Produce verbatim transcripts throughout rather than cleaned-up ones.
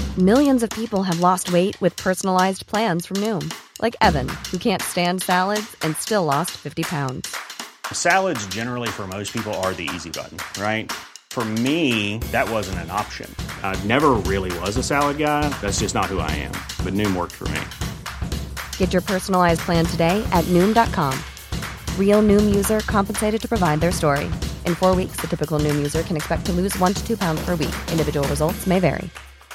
Millions of people have lost weight with personalized plans from Noom. Like Evan, who can't stand salads and still lost fifty pounds. Salads generally for most people are the easy button, right? For me, that wasn't an option. I never really was a salad guy. That's just not who I am. But Noom worked for me. Get your personalized plan today at Noom dot com. Real Noom user compensated to provide their story. In four weeks, the typical Noom user can expect to lose one to two pounds per week. Individual results may vary.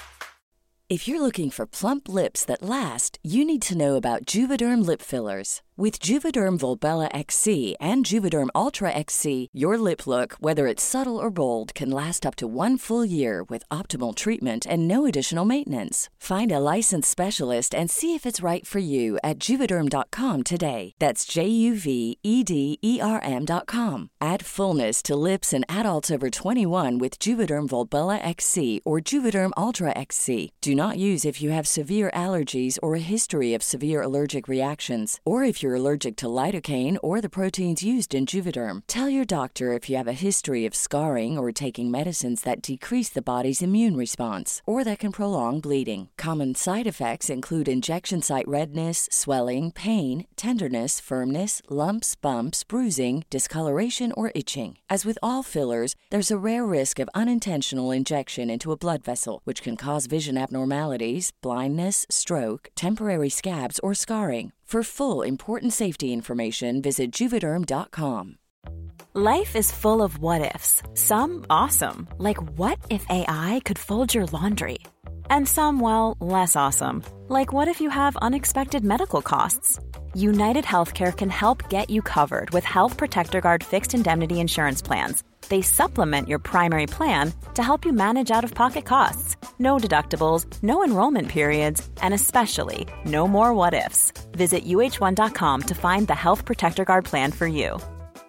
If you're looking for plump lips that last, you need to know about Juvederm lip fillers. With Juvederm Volbella X C and Juvederm Ultra X C, your lip look, whether it's subtle or bold, can last up to one full year with optimal treatment and no additional maintenance. Find a licensed specialist and see if it's right for you at Juvederm dot com today. That's J U V E D E R M dot com. Add fullness to lips in adults over twenty-one with Juvederm Volbella X C or Juvederm Ultra X C. Do not use if you have severe allergies or a history of severe allergic reactions, or if you're allergic to lidocaine or the proteins used in Juvederm. Tell your doctor if you have a history of scarring or taking medicines that decrease the body's immune response or that can prolong bleeding. Common side effects include injection site redness, swelling, pain, tenderness, firmness, lumps, bumps, bruising, discoloration, or itching. As with all fillers, there's a rare risk of unintentional injection into a blood vessel, which can cause vision abnormalities, blindness, stroke, temporary scabs, or scarring. For full important safety information, visit Juvederm dot com. Life is full of what-ifs. Some awesome, like what if A I could fold your laundry? And some, well, less awesome, like what if you have unexpected medical costs? United Healthcare can help get you covered with Health Protector Guard fixed indemnity insurance plans. They supplement your primary plan to help you manage out-of-pocket costs. No deductibles, no enrollment periods, and especially no more what-ifs. Visit U H one dot com to find the Health Protector Guard plan for you.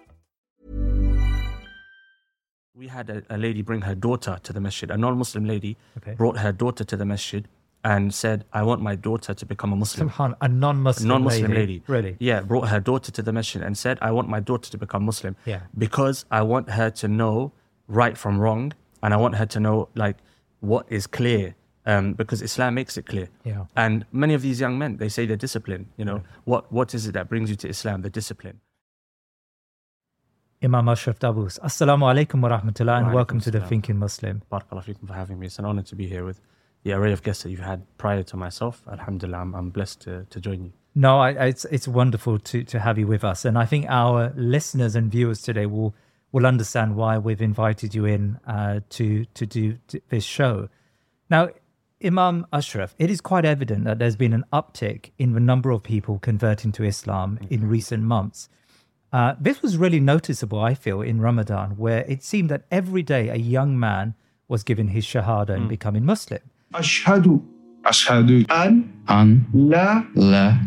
We had a, a lady bring her daughter to the masjid. A non-Muslim lady Okay. brought her daughter to the masjid and said, I want my daughter to become a Muslim. Subhan, a non-Muslim, A non-Muslim lady. lady. Really? Yeah, brought her daughter to the masjid and said, I want my daughter to become Muslim. Yeah. Because I want her to know right from wrong, and I want her to know like what is clear. Um, because Islam makes it clear. Yeah. And many of these young men, they say they're disciplined. You know, what what is it that brings you to Islam? The discipline. Imam Ashraf Dabbous. Assalamu alaikum wa rahmatullah, and Wa welcome alaikum to the salam. Thinking Muslim. Barakallahu feekum for having me. It's an honor to be here with the array of guests that you've had prior to myself. Alhamdulillah, I'm, I'm blessed to, to join you. No, I, it's it's wonderful to to have you with us, and I think our listeners and viewers today will will understand why we've invited you in uh, to to do to this show. Now, Imam Ashraf, it is quite evident that there's been an uptick in the number of people converting to Islam in recent months. Uh, this was really noticeable, I feel, in Ramadan, where it seemed that every day a young man was given his shahada and becoming Muslim. أشهد أشهد أن أن لا لا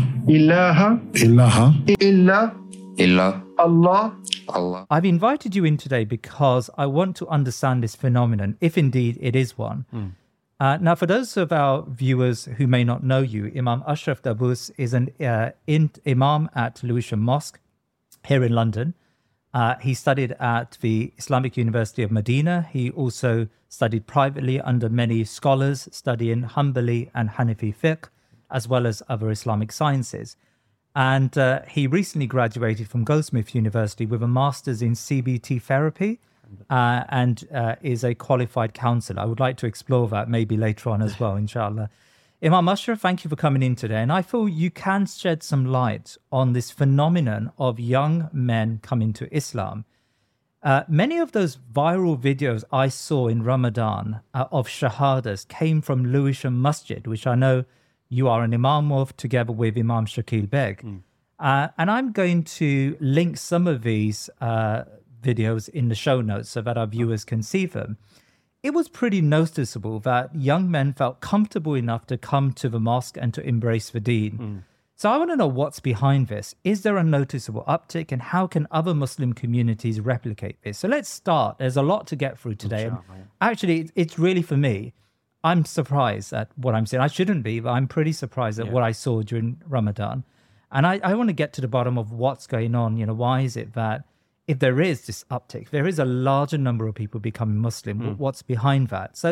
إله إله إلا إلا الله. Allah. I've invited you in today because I want to understand this phenomenon, if indeed it is one. Uh, now, for those of our viewers who may not know you, Imam Ashraf Dabbous is an uh, in, imam at Lewisham Mosque here in London. Uh, he studied at the Islamic University of Medina. He also studied privately under many scholars, studying Hanbali and Hanafi fiqh, as well as other Islamic sciences. And uh, he recently graduated from Goldsmith University with a master's in C B T therapy uh, and uh, is a qualified counselor. I would like to explore that maybe later on as well, inshallah. Imam Ashraf, thank you for coming in today. And I feel you can shed some light on this phenomenon of young men coming to Islam. Uh, many of those viral videos I saw in Ramadan uh, of shahadas came from Lewisham Masjid, which I know you are an imam of, together with Imam Shakil Beg. Mm. Uh, and I'm going to link some of these uh, videos in the show notes so that our viewers can see them. It was pretty noticeable that young men felt comfortable enough to come to the mosque and to embrace the deen. Mm. So I want to know what's behind this. Is there a noticeable uptick, and how can other Muslim communities replicate this? So let's start. There's a lot to get through today. And actually, it's really, for me, I'm surprised at what I'm seeing. I shouldn't be, but I'm pretty surprised at yeah. what I saw during Ramadan. And I, I want to get to the bottom of what's going on. You know, why is it that if there is this uptick, there is a larger number of people becoming Muslim, mm. what's behind that? So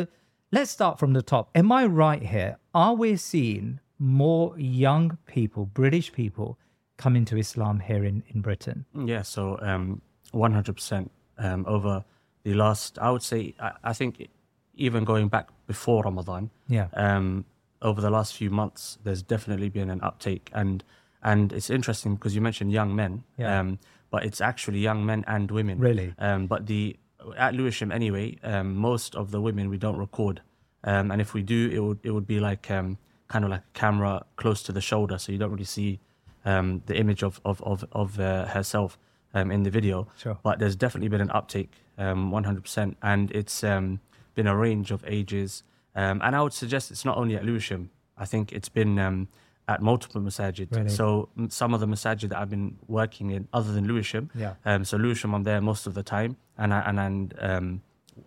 let's start from the top. Am I right here? Are we seeing more young people, British people, come into Islam here in, in Britain? Yeah, so um, one hundred percent um, over the last, I would say, I, I think even going back before Ramadan, Yeah. um, over the last few months, there's definitely been an uptake. And and it's interesting because you mentioned young men, Yeah. um, but it's actually young men and women. Really? Um, but the at Lewisham anyway, um, most of the women we don't record. Um, and if we do, it would it would be like um, kind of like a camera close to the shoulder, so you don't really see um, the image of of of, of uh, herself um, in the video. Sure. But there's definitely been an uptake, um, one hundred percent, and it's um, been a range of ages. Um, and I would suggest it's not only at Lewisham. I think it's been um, at multiple masajid. Really? So m- some of the masajid that I've been working in, other than Lewisham, Yeah. um, so Lewisham, I'm there most of the time, and I, and and um,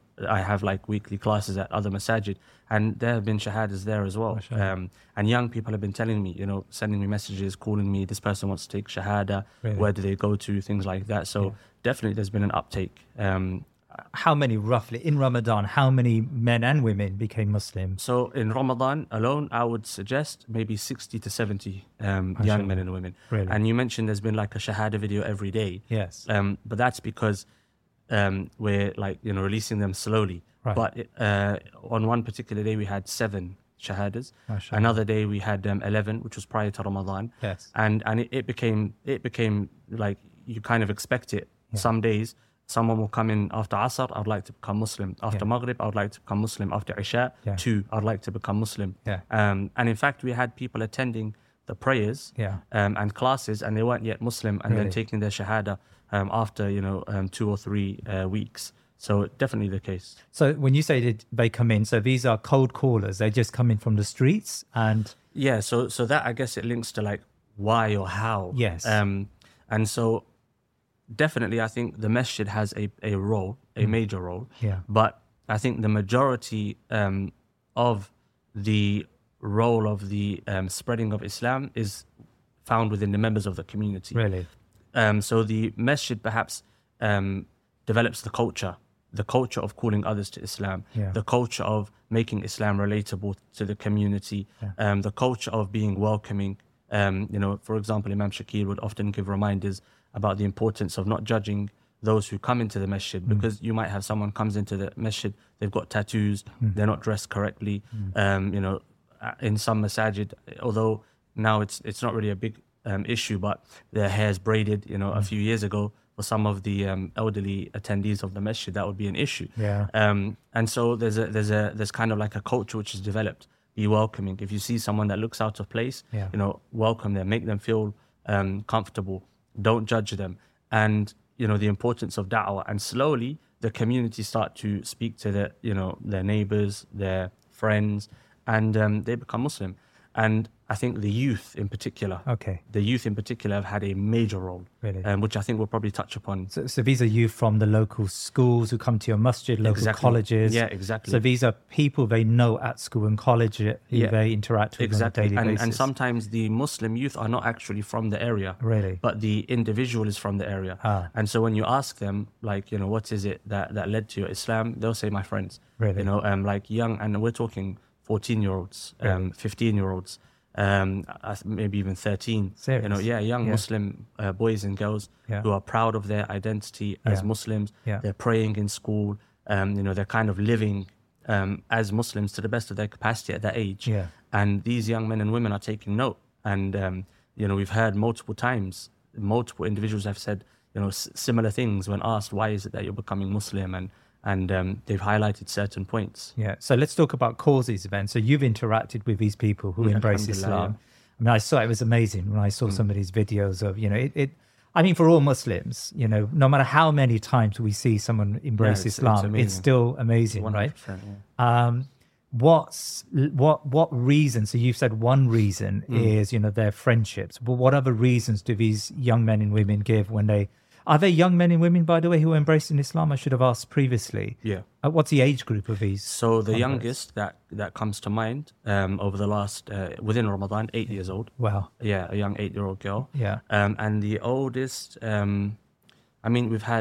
I have like weekly classes at other masajid, and there have been shahadas there as well. Mashallah. Um, and young people have been telling me, you know, sending me messages, calling me, this person wants to take shahada, Really? where do they go to, things like that. So Yeah. definitely there's been an uptake. Um, How many roughly, in Ramadan, how many men and women became Muslims? so in Ramadan alone, I would suggest maybe sixty to seventy um, Mashallah. young men and women. Really? And you mentioned there's been like a shahada video every day. Yes. Um, but that's because um, we're like, you know, releasing them slowly. Right. But uh, on one particular day, we had seven shahadas. Mashallah. Another day we had um, eleven, which was prior to Ramadan. Yes. And and it, it became it became like you kind of expect it. Some days someone will come in after Asr, I'd like to become Muslim. After Yeah. Maghrib, I would like to become Muslim. After Isha, Yeah. two, I'd like to become Muslim. Yeah. Um, and in fact, we had people attending the prayers Yeah. um, and classes, and they weren't yet Muslim, and Really? then taking their shahada um, after you know um, two or three uh, weeks. So definitely the case. So when you say that they come in, so these are cold callers. They just come in from the streets and Yeah. So so that I guess it links to like why or how. Yes. Um, and so definitely, I think the masjid has a a role, a major role. Yeah. But I think the majority um, of the role of the um, spreading of Islam is found within the members of the community. really, Um, so the masjid perhaps um, develops the culture, the culture of calling others to Islam, Yeah. the culture of making Islam relatable to the community, um, the culture of being welcoming. Um, you know, for example, Imam Shakir would often give reminders about the importance of not judging those who come into the masjid, because you might have someone comes into the masjid, they've got tattoos, they're not dressed correctly. Um, you know, uh, in some masajid, although now it's it's not really a big um, issue, but their hair's braided. You know, a few years ago, for some of the um, elderly attendees of the masjid, that would be an issue. Yeah. Um, and so there's a there's a there's kind of like a culture which is developed. Be welcoming. If you see someone that looks out of place, Yeah. you know, welcome them, make them feel um, comfortable. Don't judge them. And you know the importance of da'wah. And slowly, the community start to speak to their you know their neighbors, their friends, and um, they become Muslim. And I think the youth in particular, Okay. the youth in particular have had a major role, Really? um, which I think we'll probably touch upon. So, so these are youth from the local schools who come to your masjid, local Exactly. colleges. Yeah, exactly. So these are people they know at school and college uh, who Yeah. they interact with Exactly. on a daily And, basis. and sometimes the Muslim youth are not actually from the area. Really? But the individual is from the area. Ah. And so when you ask them, like, you know, what is it that, that led to your Islam? They'll say, my friends. Really? You know, um, like young, and we're talking fourteen-year-olds, um, fifteen-year-olds, um, I th- maybe even thirteen. Serious? You know, yeah, young Yeah. Muslim uh, boys and girls Yeah. who are proud of their identity as Yeah. Muslims. Yeah. They're praying in school. Um, you know, they're kind of living um, as Muslims to the best of their capacity at that age. Yeah. And these young men and women are taking note. And, um, you know, we've heard multiple times, multiple individuals have said, you know, s- similar things when asked, why is it that you're becoming Muslim? And, and um, they've highlighted certain points. Yeah. So let's talk about causes then. So you've interacted with these people who Yeah, embrace alhamdulillah, Islam. I mean, I saw it was amazing when I Mm. saw some of these videos of, you know, it, it I mean, for all Muslims, you know, no matter how many times we see someone embrace it's- it's Islam, it's, amazing. still amazing, one hundred right? percent, yeah. Um, what's what what reason? So you've said one reason Mm. is, you know, their friendships. But what other reasons do these young men and women give when they are they young men and women, by the way, who are embracing Islam? I should have asked previously. Yeah. Uh, what's the age group of these? So the converts? youngest that, that comes to mind um, over the last, uh, within Ramadan, eight years old. Wow. Yeah, a young eight-year-old girl. Yeah. Um, and the oldest, um, I mean, we've had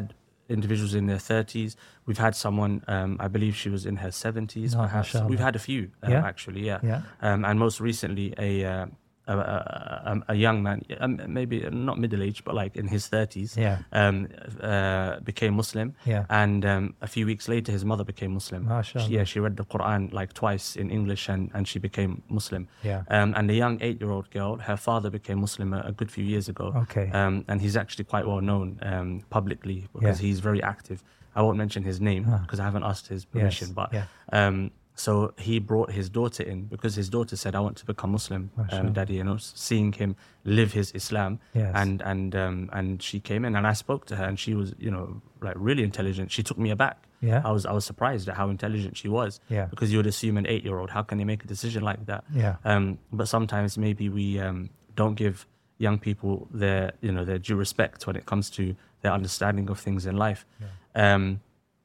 individuals in their thirties. We've had someone, um, I believe she was in her seventies, Oh, perhaps. mashallah. We've had a few, uh, Yeah. actually, yeah. Yeah. Um, and most recently, a, uh, a, a, a young man, um, maybe not middle-aged, but like in his thirties, Yeah. um, uh, became Muslim. Yeah. And um, a few weeks later, his mother became Muslim. Mashallah. She, yeah, she read the Quran like twice in English, and, and she became Muslim. Yeah. Um, and a young eight-year-old girl, her father became Muslim a, a good few years ago. Okay. Um, and he's actually quite well known um, publicly because Yeah. he's very active. I won't mention his name because I haven't asked his permission. Yes, But yeah. um, so he brought his daughter in because his daughter said, "I want to become Muslim, Mashallah. um, Daddy." You know, seeing him live his Islam, Yes. and and um, and she came in, and I spoke to her, and she was, you know, like really intelligent. She took me aback. Yeah. I was I was surprised at how intelligent she was. Yeah. Because you would assume an eight-year-old, how can they make a decision like that? Yeah. Um, but sometimes maybe we um, don't give young people their, you know, their due respect when it comes to their understanding of things in life. Yeah. Um,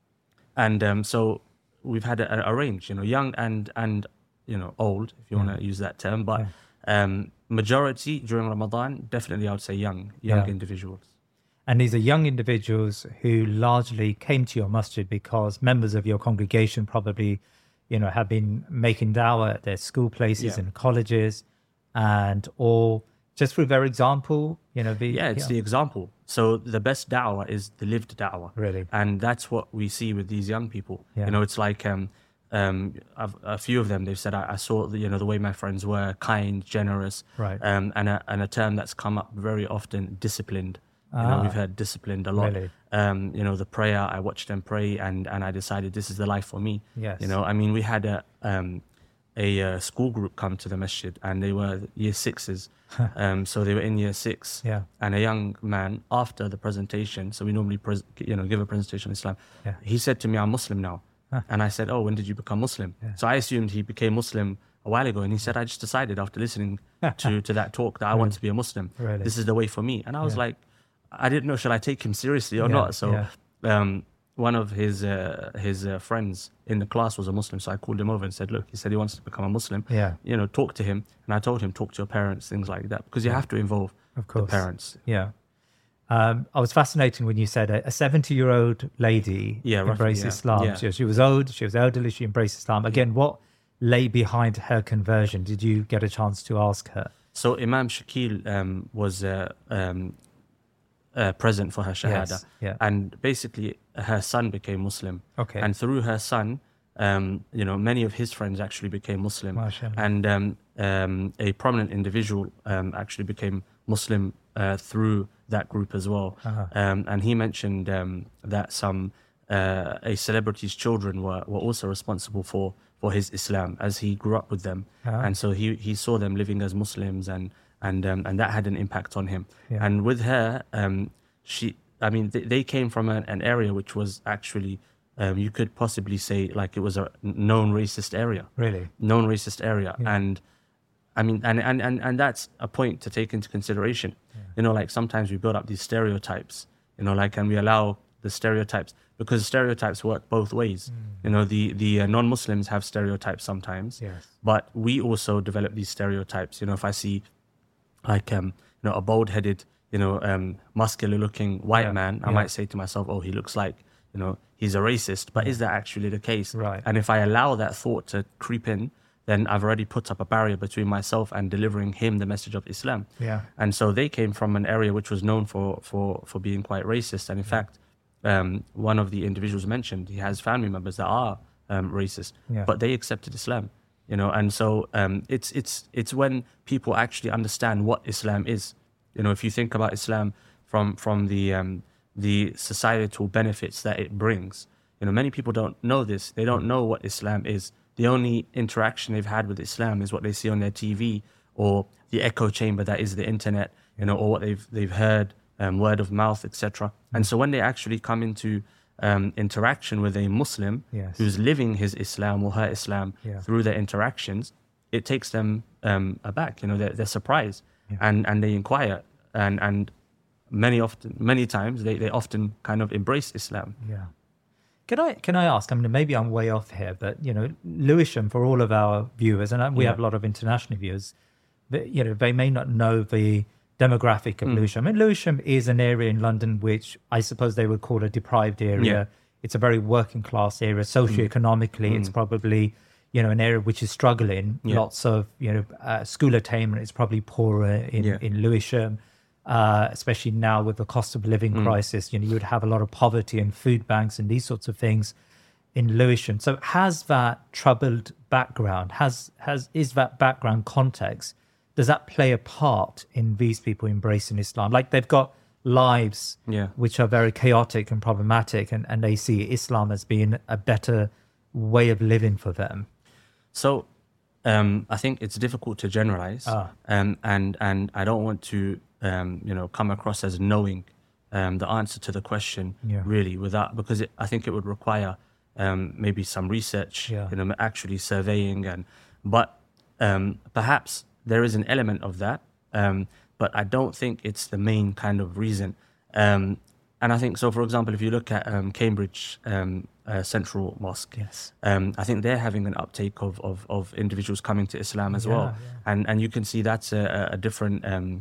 and um, so we've had a, a range, you know, young and, and you know, old, if you Yeah. want to use that term. But um, majority during Ramadan, definitely I would say young, young Yeah. individuals. And these are young individuals who largely came to your masjid because members of your congregation probably, you know, have been making dawah at their school places Yeah. and colleges, and or just through their example, you know, the, Yeah, it's the example. So the best da'wah is the lived da'wah. Really? And that's what we see with these young people. Yeah. You know, it's like um, um, I've, a few of them, they've said, I, I saw, the, you know, the way my friends were, kind, generous. Right. Um, and, a, and a term that's come up very often, disciplined. You know, Ah. we've heard disciplined a lot. Really? Um, you know, the prayer, I watched them pray and, and I decided this is the life for me. Yes. You know, I mean, we had a, um, a uh, school group come to the masjid and they were year sixes. um, so they were in year six. Yeah. And a young man, after the presentation, so we normally pres- you know, give a presentation on Islam, Yeah. he said to me, I'm Muslim now. And I said, oh, when did you become Muslim? So I assumed he became Muslim a while ago. And he said, I just decided after listening to, to that talk that I want to be a Muslim. Really? This is the way for me. And I was Yeah. like, I didn't know, should I take him seriously or Yeah, not? So yeah. um, one of his uh, his uh, friends in the class was a Muslim. So I called him over and said, look, he said he wants to become a Muslim. Yeah. You know, talk to him. And I told him, talk to your parents, things like that. Because you have to involve Of course. the parents. Yeah. Um, I was fascinated when you said a seventy-year-old lady Yeah, roughly, embraced yeah. Islam. Yeah. She, she was old, she was elderly, she embraced Islam. Again, what lay behind her conversion? Did you get a chance to ask her? So Imam Shakil um, was uh, um, uh, present for her shahada. Yes, yeah. And basically her son became Muslim. Okay. And through her son, um, you know, many of his friends actually became Muslim. MashaAllah. And um, um, a prominent individual um, actually became Muslim uh, through that group as well. Uh-huh. Um, and he mentioned um, that some uh, a celebrity's children were, were also responsible for, for his Islam as he grew up with them. Ah. And so he, he saw them living as Muslims and and um, and that had an impact on him. Yeah. And with her, um, she, I mean, they, they came from an, an area which was actually, um, you could possibly say like it was a known racist area. Really? Known racist area. Yeah. And I mean, and, and, and, and that's a point to take into consideration. You know, like sometimes we build up these stereotypes, you know, like, and we allow the stereotypes because stereotypes work both ways. You know, the, the uh, non-Muslims have stereotypes sometimes, Yes. but we also develop these stereotypes. You know, if I see like, um, you know, a bald-headed, you know, um, muscular-looking white Yeah, man, I yeah. might say to myself, oh, he looks like, you know, he's a racist. But is that actually the case? Right. And if I allow that thought to creep in, then I've already put up a barrier between myself and delivering him the message of Islam. Yeah. And so they came from an area which was known for, for, for being quite racist. And in fact, um, one of the individuals mentioned, he has family members that are um, racist, Yeah. but they accepted Islam. You know, and so um, it's it's it's when people actually understand what Islam is. You know, if you think about Islam from from the um, the societal benefits that it brings, you know, many people don't know this. They don't know what Islam is. The only interaction they've had with Islam is what they see on their T V or the echo chamber that is the internet. You know, or what they've they've heard, um, word of mouth, et cetera. And so when they actually come into um, interaction with a Muslim Yes. who's living his Islam or her Islam Yeah. through their interactions, it takes them um, aback. You know, they're, they're surprised Yeah. and, and they inquire. And, and many often, many times, they, they often kind of embrace Islam. Yeah. Can I can I ask? I mean, maybe I'm way off here, but you know, Lewisham, for all of our viewers, and we Yeah. have a lot of international viewers, that, you know, they may not know the demographic of Mm. Lewisham. I mean, Lewisham is an area in London which I suppose they would call a deprived area. Yeah. It's a very working class area. Socioeconomically, Mm. it's probably, you know, an area which is struggling. Yeah. Lots of, you know, uh, school attainment is probably poorer in, Yeah. in Lewisham, uh, especially now with the cost of living Mm. crisis. You know, you would have a lot of poverty and food banks and these sorts of things in Lewisham. So has that troubled background, has has is that background context, does that play a part in these people embracing Islam? Like they've got lives Yeah. which are very chaotic and problematic, and, and they see Islam as being a better way of living for them. So um, I think it's difficult to generalize, Ah. um, and and I don't want to um, you know come across as knowing um, the answer to the question Yeah. really without, because it, I think it would require um, maybe some research, Yeah. you know, actually surveying, and but um, perhaps there is an element of that, um, but I don't think it's the main kind of reason. Um, and I think so. For example, if you look at um, Cambridge um, uh, Central Mosque, Yes. um, I think they're having an uptake of, of, of individuals coming to Islam as Yeah, well, yeah. and and you can see that's a, a different um,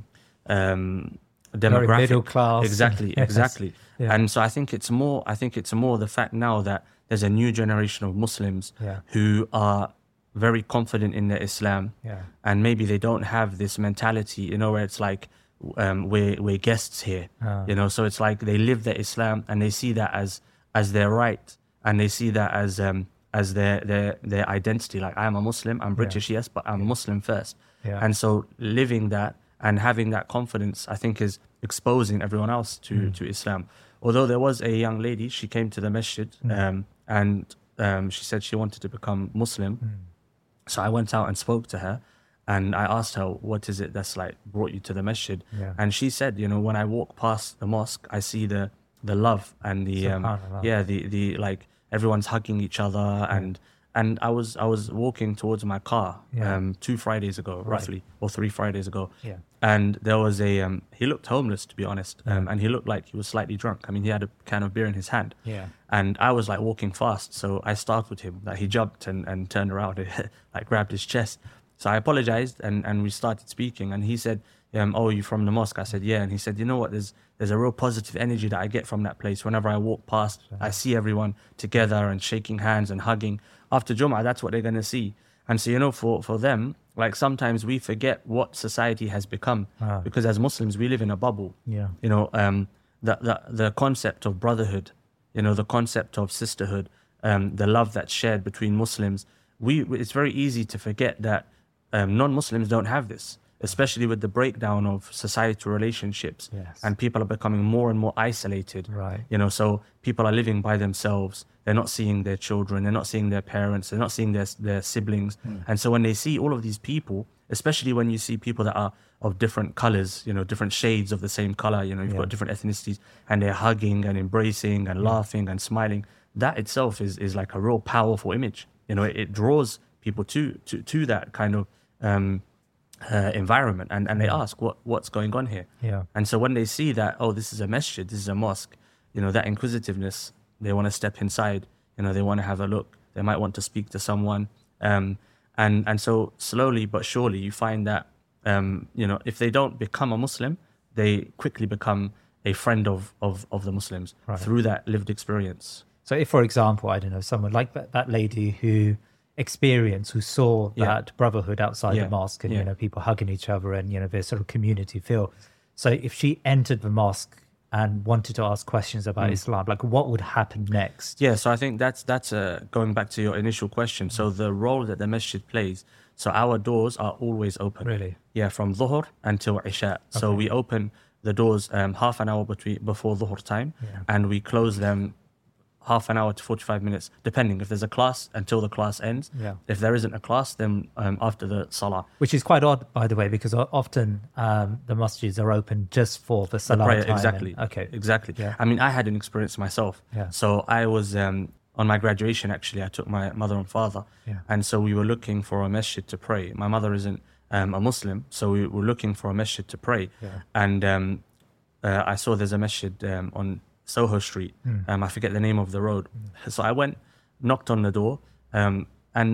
um, demographic. middle class. Exactly, Yes. exactly. Yeah. And so I think it's more. I think it's more the fact now that there's a new generation of Muslims Yeah. who are very confident in their Islam, Yeah. and maybe they don't have this mentality, you know, where it's like um, we're we're guests here, Ah. you know. So it's like they live their Islam and they see that as as their right, and they see that as um, as their their their identity. Like, I'm a Muslim, I'm British, yes, but I'm a Muslim first. Yeah. And so living that and having that confidence, I think, is exposing everyone else to Mm. to Islam. Although there was a young lady, she came to the masjid, Mm. um, and um, she said she wanted to become Muslim. Mm. So I went out and spoke to her, and I asked her, what is it that's like brought you to the masjid? Yeah. And she said, you know, when I walk past the mosque, I see the the love and the um, Subhanallah. yeah, the the like everyone's hugging each other, and and I was I was walking towards my car Yeah. um, two Fridays ago, Right. roughly, or three Fridays ago, Yeah. and there was a um, he looked homeless, to be honest, um, and he looked like he was slightly drunk. I mean, he had a can of beer in his hand. Yeah. And I was like walking fast, so I startled him. That he jumped and, and turned around and like grabbed his chest. So I apologized, and, and we started speaking. And he said, um, "Oh, you from the mosque?" I said, "Yeah." And he said, "You know what? There's there's a real positive energy that I get from that place. Whenever I walk past, I see everyone together and shaking hands and hugging. After Jum'ah, that's what they're gonna see." And so, you know, for for them, like sometimes we forget what society has become, Ah. because as Muslims we live in a bubble. Yeah. You know, um, the the the concept of brotherhood, you know, the concept of sisterhood, um, the love that's shared between Muslims. We it's very easy to forget that um, non-Muslims don't have this, especially with the breakdown of societal relationships, Yes. and people are becoming more and more isolated. Right. You know, so people are living by themselves. They're not seeing their children. They're not seeing their parents. They're not seeing their their siblings. And so when they see all of these people, especially when you see people that are of different colors, you know, different shades of the same color, you know, you've Yeah. got different ethnicities, and they're hugging and embracing and laughing and smiling. That itself is is like a real powerful image. You know, it, it draws people to to to that kind of um, uh, environment, and and they ask what what's going on here. Yeah. And so when they see that, oh, this is a masjid, this is a mosque, you know, that inquisitiveness, they want to step inside, you know, they want to have a look, they might want to speak to someone. Um, and, and so slowly but surely you find that, um, you know, if they don't become a Muslim, they quickly become a friend of, of, of the Muslims Right. through that lived experience. So if, for example, I don't know, someone like that, that lady who experienced, who saw Yeah. that brotherhood outside Yeah. the mosque and, Yeah. you know, people hugging each other and, you know, there's sort of community feel. So if she entered the mosque and wanted to ask questions about Islam, like what would happen next? Yeah, so I think that's that's uh, going back to your initial question. So the role that the masjid plays. So our doors are always open. Really? Yeah, from Dhuhr until Isha. So we open the doors um, half an hour between before Dhuhr time, and we close them half an hour to forty-five minutes, depending. If there's a class, until the class ends. Yeah. If there isn't a class, then um, after the salah. Which is quite odd, by the way, because o- often um, the masjids are open just for the salah Prayer, time. exactly. And- okay. Exactly. Yeah. I mean, I had an experience myself. Yeah. So I was um, on my graduation. Actually, I took my mother and father, Yeah. and so we were looking for a masjid to pray. My mother isn't um, a Muslim, so we were looking for a masjid to pray. Yeah. And um, uh, I saw there's a masjid um, on Soho Street. Um, I forget the name of the road. So I went, knocked on the door, um, and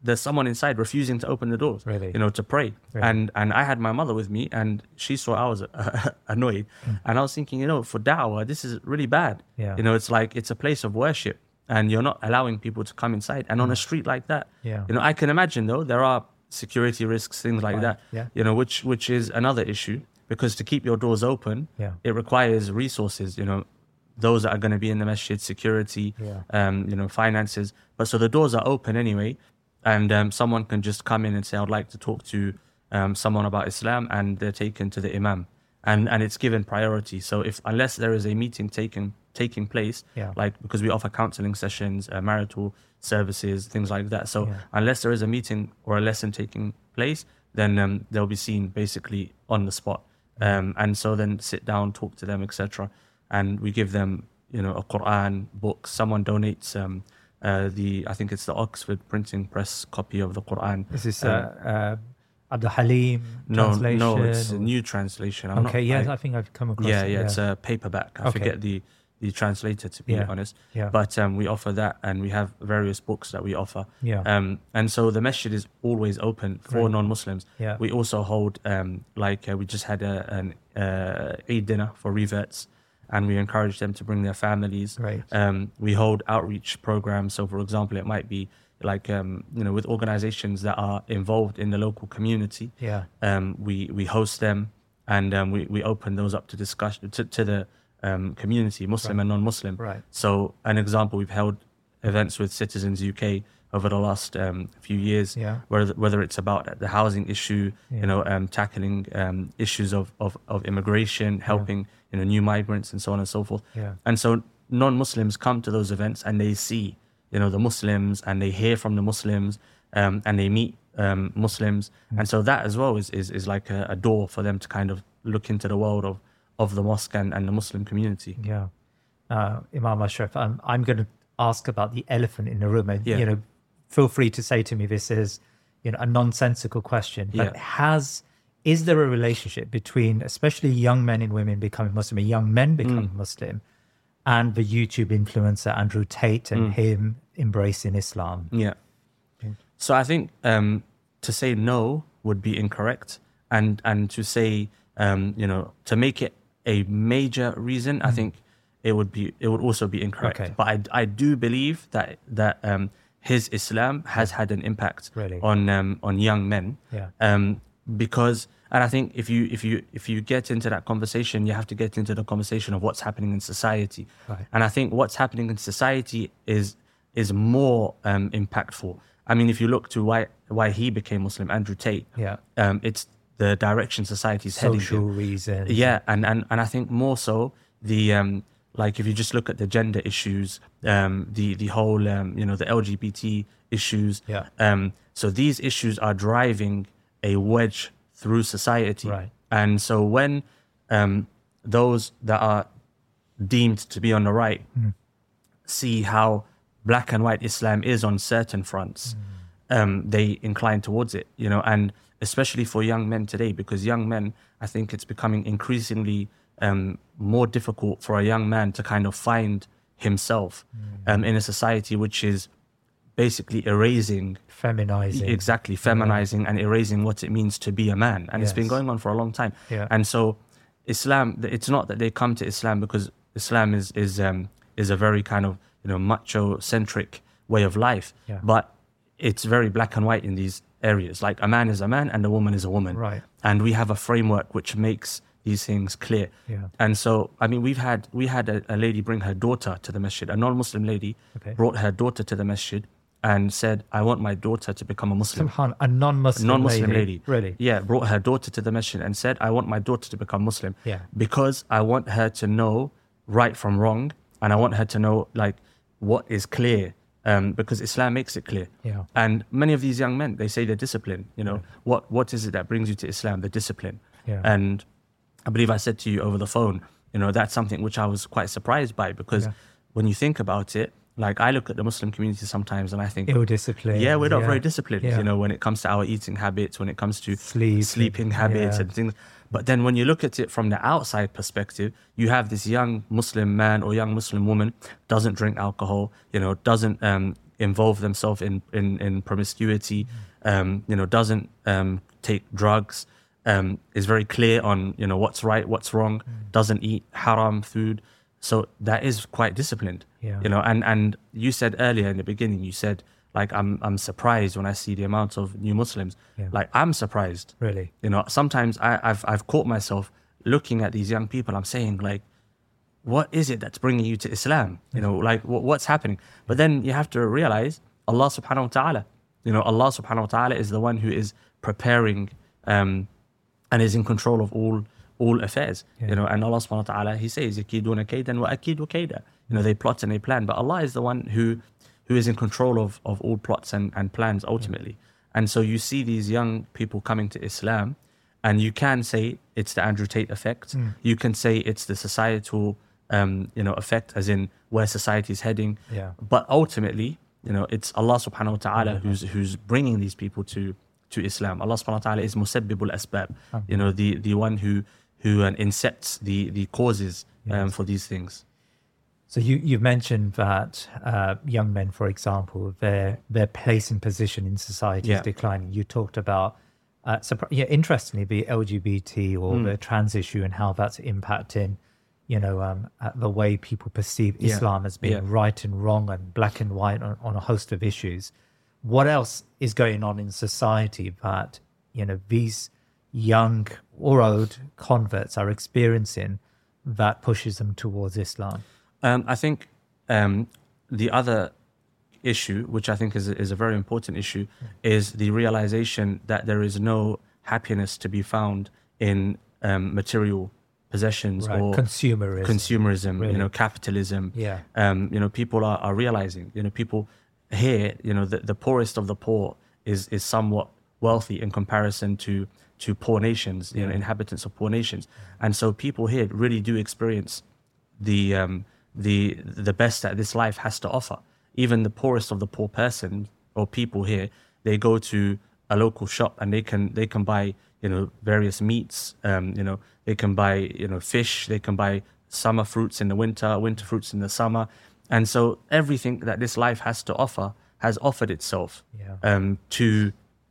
there's someone inside refusing to open the doors, Really? you know, to pray. Really? And and I had my mother with me, and she saw I was uh, annoyed, Mm. and I was thinking, you know, for da'wah, this is really bad. Yeah. You know, it's like it's a place of worship, and you're not allowing people to come inside. And on a street like that, Yeah. you know, I can imagine though there are security risks, things like Right. that. Yeah. You know, which which is another issue, because to keep your doors open, Yeah. it requires resources. You know, those that are going to be in the masjid, security, Yeah. um, you know, finances. But so the doors are open anyway, and um, someone can just come in and say, "I'd like to talk to um, someone about Islam," and they're taken to the imam, and and it's given priority. So if unless there is a meeting taking taking place, Yeah. like because we offer counseling sessions, uh, marital services, things like that. So Yeah. unless there is a meeting or a lesson taking place, then um, they'll be seen basically on the spot. Um, and so then sit down, talk to them, et cetera. And we give them, you know, a Quran book. Someone donates um, uh, the, I think it's the Oxford Printing Press copy of the Quran. Is this Um, uh, uh, Abdul Halim no, translation? no, it's a or- new translation. I'm Okay, not, yeah, I- I, think I've come across yeah, it. yeah, it's a paperback. I Okay. forget the the translator, to be Yeah, honest. yeah. But um, we offer that, and we have various books that we offer. Yeah. Um, and so the masjid is always open for Great. non-Muslims. Yeah. We also hold um, like uh, we just had a, an uh, Eid dinner for reverts, and we encourage them to bring their families. Great. Um, we hold outreach programs. So, for example, it might be like um, you know, with organizations that are involved in the local community. Yeah. Um, we we host them, and um, we we open those up to discussion to, to the um, community, Muslim Right. and non-Muslim. Right. So, an example, we've held events with Citizens U K over the last um, few years, Yeah. whether whether it's about the housing issue, Yeah. you know, um, tackling um, issues of, of of immigration, helping you know new migrants, and so on and so forth. Yeah. And so non-Muslims come to those events and they see, you know, the Muslims, and they hear from the Muslims, um, and they meet um, Muslims, Mm. and so that as well is is, is like a, a door for them to kind of look into the world of of the mosque and, and the Muslim community. Yeah. Uh, Imam Ashraf, I'm, I'm going to ask about the elephant in the room. And, Yeah. you know, feel free to say to me this is, you know, a nonsensical question. But Yeah. has, is there a relationship between, especially young men and women becoming Muslim, and young men becoming Mm. Muslim, and the YouTube influencer Andrew Tate and Mm. him embracing Islam? Yeah. So I think um, to say no would be incorrect, and and to say um, you know, to make it a major reason, I think it would be it would also be incorrect. Okay. But I I do believe that that um, his Islam has had an impact Really? on um, on young men. Yeah. Um, because and I think if you if you if you get into that conversation, you have to get into the conversation of what's happening in society. Right. And I think what's happening in society is is more um, impactful. I mean, if you look to why why he became Muslim, Andrew Tate, Yeah. um, it's the direction society's heading Social in. reasons. Yeah, and, and and I think more so the um, like if you just look at the gender issues, um, the the whole um, you know the L G B T issues. Yeah. Um, so these issues are driving a wedge through society. Right. And so when um, those that are deemed to be on the right Mm. see how black and white Islam is on certain fronts, um, they incline towards it, you know, and especially for young men today, because young men, I think it's becoming increasingly um, more difficult for a young man to kind of find himself um, in a society which is basically erasing, Feminizing. exactly, feminizing and erasing what it means to be a man. And it's been Yes. going on for a long time. Yeah. And so Islam, it's not that they come to Islam because Islam is is um, is a very kind of, you know, macho-centric way of life. Yeah. But it's very black and white in these areas. Like a man is a man and a woman is a woman. Right. And we have a framework which makes these things clear. Yeah. And so, I mean, we've had we had a, a lady bring her daughter to the masjid. A non-Muslim lady Okay. brought her daughter to the masjid and said, "I want my daughter to become a Muslim." Subhan- a non-Muslim, non-Muslim lady. lady. Really? Yeah, brought her daughter to the masjid and said, "I want my daughter to become Muslim." Yeah. Because I want her to know right from wrong, and I want her to know like what is clear, um, because Islam makes it clear. Yeah. And many of these young men, they say they're disciplined. You know, what what is it that brings you to Islam? The discipline. Yeah. And I believe I said to you over the phone, you know, that's something which I was quite surprised by, because Yeah. when you think about it, like I look at the Muslim community sometimes and I think, Ill-disciplined. yeah, we're not yeah. very disciplined, Yeah. you know, when it comes to our eating habits, when it comes to Sleep, sleeping habits yeah. and things. But then when you look at it from the outside perspective, you have this young Muslim man or young Muslim woman doesn't drink alcohol, you know, doesn't um, involve themselves in, in, in promiscuity, um, you know, doesn't um, take drugs, um, is very clear on, you know, what's right, what's wrong, doesn't eat haram food. So that is quite disciplined, Yeah. you know, and, and you said earlier in the beginning, you said, like, I'm I'm surprised when I see the amount of new Muslims. Yeah. Like, I'm surprised. Really? You know, sometimes I, I've I've caught myself looking at these young people. I'm saying, like, what is it that's bringing you to Islam? You know, like, what, what's happening? But then you have to realize Allah subhanahu wa ta'ala. You know, Allah subhanahu wa ta'ala is the one who is preparing um, and is in control of all all affairs. Yeah. You know, and Allah subhanahu wa ta'ala, He says, يَكِيدُونَ كَيْدًا وَأَكِيدُ كَيْدًا. You know, they plot and they plan. But Allah is the one who who is in control of, of all plots and, and plans ultimately. Yeah. And so you see these young people coming to Islam, and you can say it's the Andrew Tate effect. Mm. You can say it's the societal um, you know, effect, as in where society is heading. Yeah. But ultimately, you know, it's Allah subhanahu wa ta'ala mm-hmm. who's who's bringing these people to, to Islam. Allah subhanahu wa ta'ala is musabbibul asbab, mm-hmm. you know, the, the one who who uh, incepts the, the causes um, yes. for these things. So you, you've mentioned that uh, young men, for example, their their place and position in society yeah. is declining. You talked about, uh, surpri- yeah, interestingly, the L G B T or mm. the trans issue and how that's impacting, you know, um, at the way people perceive Islam yeah. as being yeah. right and wrong and black and white on, on a host of issues. What else is going on in society that, you know, these young or old converts are experiencing that pushes them towards Islam? Um, I think um, the other issue, which I think is a, is a very important issue, is the realization that there is no happiness to be found in um, material possessions right. or consumerism, consumerism, really. you know, capitalism. Yeah. Um, you know, people are, are realizing, you know, people here, you know, the, the poorest of the poor is is somewhat wealthy in comparison to to poor nations, you yeah. know, inhabitants of poor nations, and so people here really do experience the um, the the best that this life has to offer. Even the poorest of the poor person or people here, they go to a local shop and they can they can buy, you know, various meats. Um, you know, they can buy, you know, fish. They can buy summer fruits in the winter, winter fruits in the summer, and so everything that this life has to offer has offered itself yeah. um, to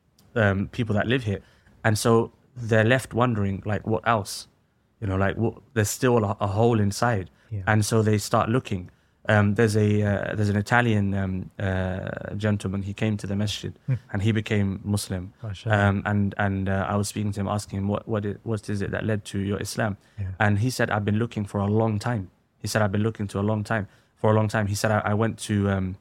um, people that live here, and so they're left wondering, like, what else? You know, like, what, there's still a, a hole inside. Yeah. And so they start looking. Um, there's a uh, there's an Italian um, uh, gentleman. He came to the masjid and he became Muslim. Um, and and uh, I was speaking to him, asking him what what it, what is it that led to your Islam? Yeah. And he said, I've been looking for a long time. He said, I've been looking to a long time for a long time. He said, I, I went to um,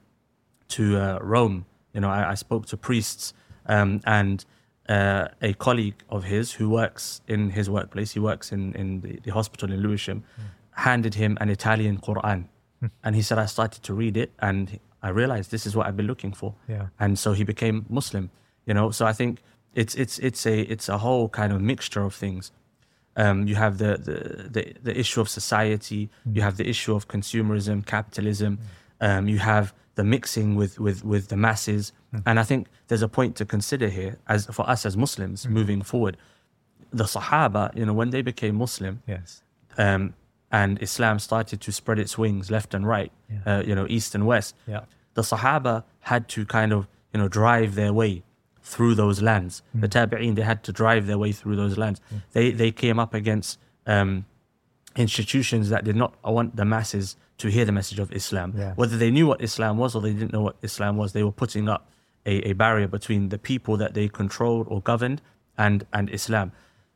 to uh, Rome. You know, I, I spoke to priests um, and. Uh, a colleague of his who works in his workplace, he works in, in the, the hospital in Lewisham, mm. handed him an Italian Quran. Mm. And he said, I started to read it and I realized this is what I've been looking for. Yeah. And so he became Muslim, you know. So I think it's it's it's a it's a whole kind of mixture of things. Um, you have the, the, the, the issue of society, mm. you have the issue of consumerism, capitalism, mm. um, you have the mixing with, with, with the masses. Mm. And I think there's a point to consider here as for us as Muslims mm. moving forward. The Sahaba, you know, when they became Muslim, yes, um, and Islam started to spread its wings left and right, yeah. uh, you know, east and west, yeah. the Sahaba had to kind of, you know, drive their way through those lands. Mm. The Tabi'een, they had to drive their way through those lands. Mm. They they came up against um, institutions that did not want the masses to hear the message of Islam. Yeah. Whether they knew what Islam was or they didn't know what Islam was, they were putting up a, a barrier between the people that they controlled or governed and, and Islam.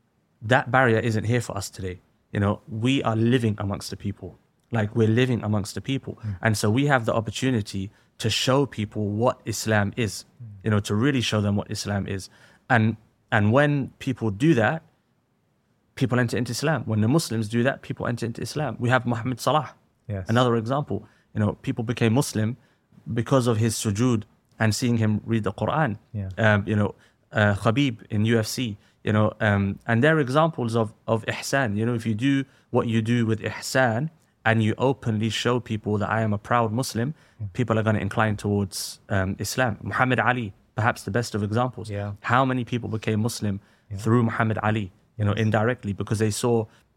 That barrier isn't here for us today. You know, we are living amongst the people. Like, we're living amongst the people. Mm. And so we have the opportunity to show people what Islam is, mm. you know, to really show them what Islam is. And and when people do that, people enter into Islam. When the Muslims do that, people enter into Islam. We have Muhammad Salah, yes. another example. You know, people became Muslim because of his sujood and seeing him read the Quran. Yeah. Um, you know, uh, Khabib in U F C, you know, um, and they're examples of, of ihsan. You know, if you do what you do with ihsan and you openly show people that I am a proud Muslim, yeah. people are going to incline towards um, Islam. Muhammad Ali, perhaps the best of examples. Yeah. How many people became Muslim yeah. through Muhammad Ali, you know, indirectly, because they saw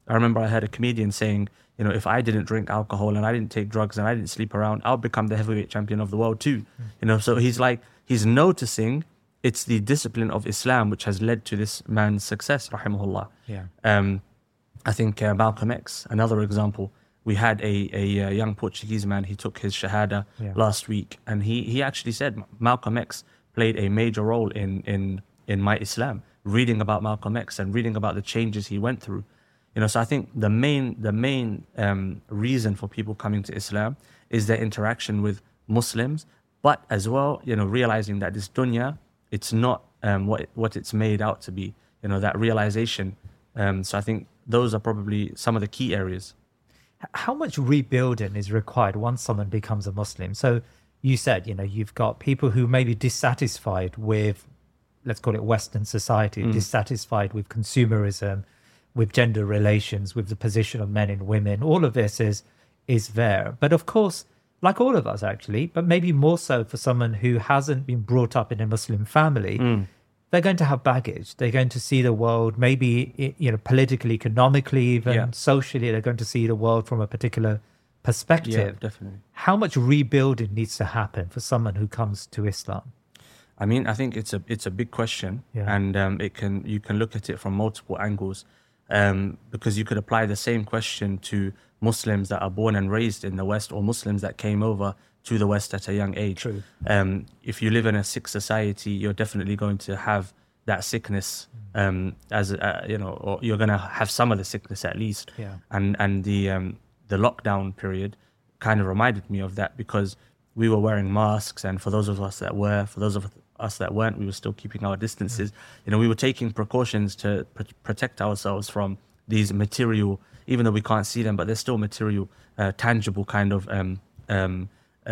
I remember I heard a comedian saying, you know, if I didn't drink alcohol and I didn't take drugs and I didn't sleep around, I'll become the heavyweight champion of the world too. Mm. You know, so he's like, he's noticing it's the discipline of Islam which has led to this man's success, rahimahullah. Yeah. Um, I think uh, Malcolm X, another example. We had a, a, a young Portuguese man, he took his Shahada yeah. last week, and he, he actually said Malcolm X played a major role in, in, in my Islam, reading about Malcolm X and reading about the changes he went through. You know, so I think the main the main um, reason for people coming to Islam is their interaction with Muslims, but as well, you know, realizing that this dunya, it's not um, what what it's made out to be. You know, that realization. Um, so I think those are probably some of the key areas. How much rebuilding is required once someone becomes a Muslim? So you said, you know, you've got people who may be dissatisfied with, let's call it Western society, mm. dissatisfied with consumerism, with gender relations, with the position of men and women. All of this is is there. But of course, like all of us actually, but maybe more so for someone who hasn't been brought up in a Muslim family, mm. they're going to have baggage. They're going to see the world maybe, you know, politically, economically, even yeah. socially, they're going to see the world from a particular perspective. Yeah, definitely. How much rebuilding needs to happen for someone who comes to Islam? I mean, I think it's a it's a big question, yeah. and um, it can you can look at it from multiple angles. Um, because you could apply the same question to Muslims that are born and raised in the West or Muslims that came over to the West at a young age. True. Um, if you live in a sick society, you're definitely going to have that sickness, um, as uh, you know, or you're going to have some of the sickness at least. Yeah. And and the um, the lockdown period kind of reminded me of that, because we were wearing masks, and for those of us that were, for those of us that weren't, we were still keeping our distances. Mm. You know, we were taking precautions to pr- protect ourselves from these material, even though we can't see them, but they're still material, uh, tangible kind of um, um,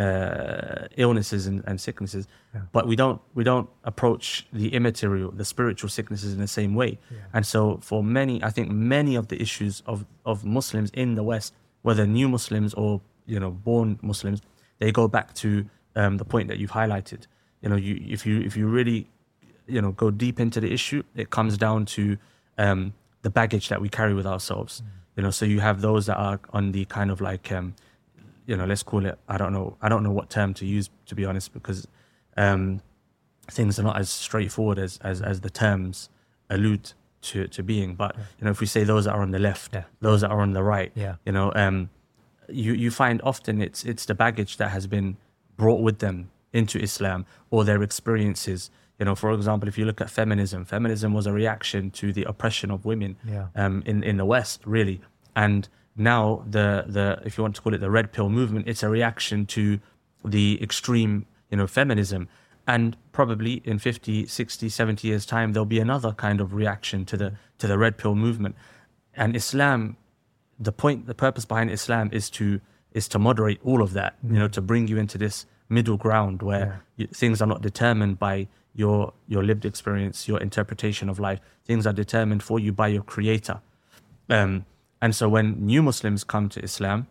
uh, illnesses and, and sicknesses. Yeah. But we don't we don't approach the immaterial, the spiritual sicknesses in the same way. Yeah. And so for many, I think many of the issues of, of Muslims in the West, whether new Muslims or, you know, born Muslims, they go back to um, the point that you've highlighted. You know, you, if you if you really, you know, go deep into the issue, it comes down to um, the baggage that we carry with ourselves. Mm. You know, so you have those that are on the kind of like, um, you know, let's call it, I don't know, I don't know what term to use, to be honest, because um, things are not as straightforward as, as, as the terms allude to, to being. But, yeah. you know, if we say those that are on the left, yeah. those that are on the right, yeah. you know, um, you, you find often it's it's the baggage that has been brought with them into Islam, or their experiences. You know, for example, if you look at feminism, feminism was a reaction to the oppression of women yeah. um, in, in the West, really. And now the, the, if you want to call it the red pill movement, it's a reaction to the extreme, you know, feminism. And probably in fifty, sixty, seventy years time, there'll be another kind of reaction to the, to the red pill movement. And Islam, the point, the purpose behind Islam is to, is to moderate all of that, mm. you know, to bring you into this middle ground where yeah. you, things are not determined by your your lived experience, your interpretation of life. Things are determined for you by your creator. Um, and so when new Muslims come to Islam,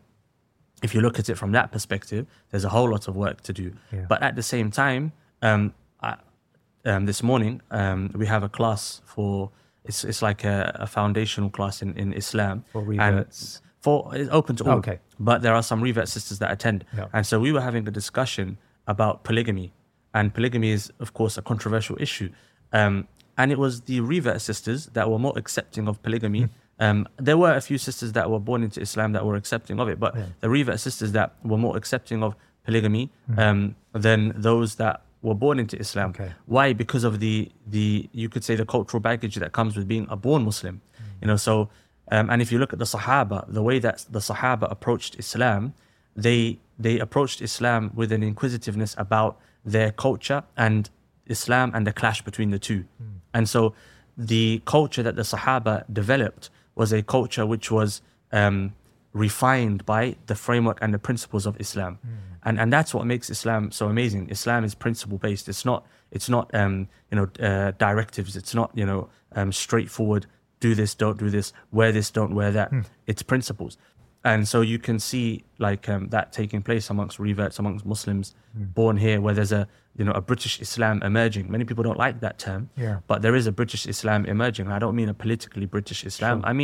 if you look at it from that perspective, there's a whole lot of work to do. Yeah. But at the same time, um, I, um, this morning, um, we have a class for, it's it's like a, a foundational class in, in Islam. For reverts. For, it's open to all. Okay. But there are some revert sisters that attend. Yeah. And so we were having a discussion about polygamy. And polygamy is, of course, a controversial issue. Um, and it was the revert sisters that were more accepting of polygamy. Mm. Um, there were a few sisters that were born into Islam that were accepting of it, but yeah. the revert sisters that were more accepting of polygamy mm. um, than those that were born into Islam. Okay. Why? Because of the, the, you could say, the cultural baggage that comes with being a born Muslim. Mm. You know, so, um, and if you look at the Sahaba, the way that the Sahaba approached Islam, they they approached Islam with an inquisitiveness about their culture and Islam and the clash between the two. Mm. And so the culture that the Sahaba developed was a culture which was um, refined by the framework and the principles of Islam. Mm. And and that's what makes Islam so amazing. Islam is principle based. It's not it's not um, you know uh, directives. It's not you know um, straightforward. Do this, don't do this. Wear this, don't wear that. Mm. It's principles. And so you can see like um, that taking place amongst reverts, amongst Muslims mm. born here, where there's a you know a British Islam emerging. Many people don't like that term, yeah. but there is a British Islam emerging. I don't mean a politically British Islam. Sure. I mean a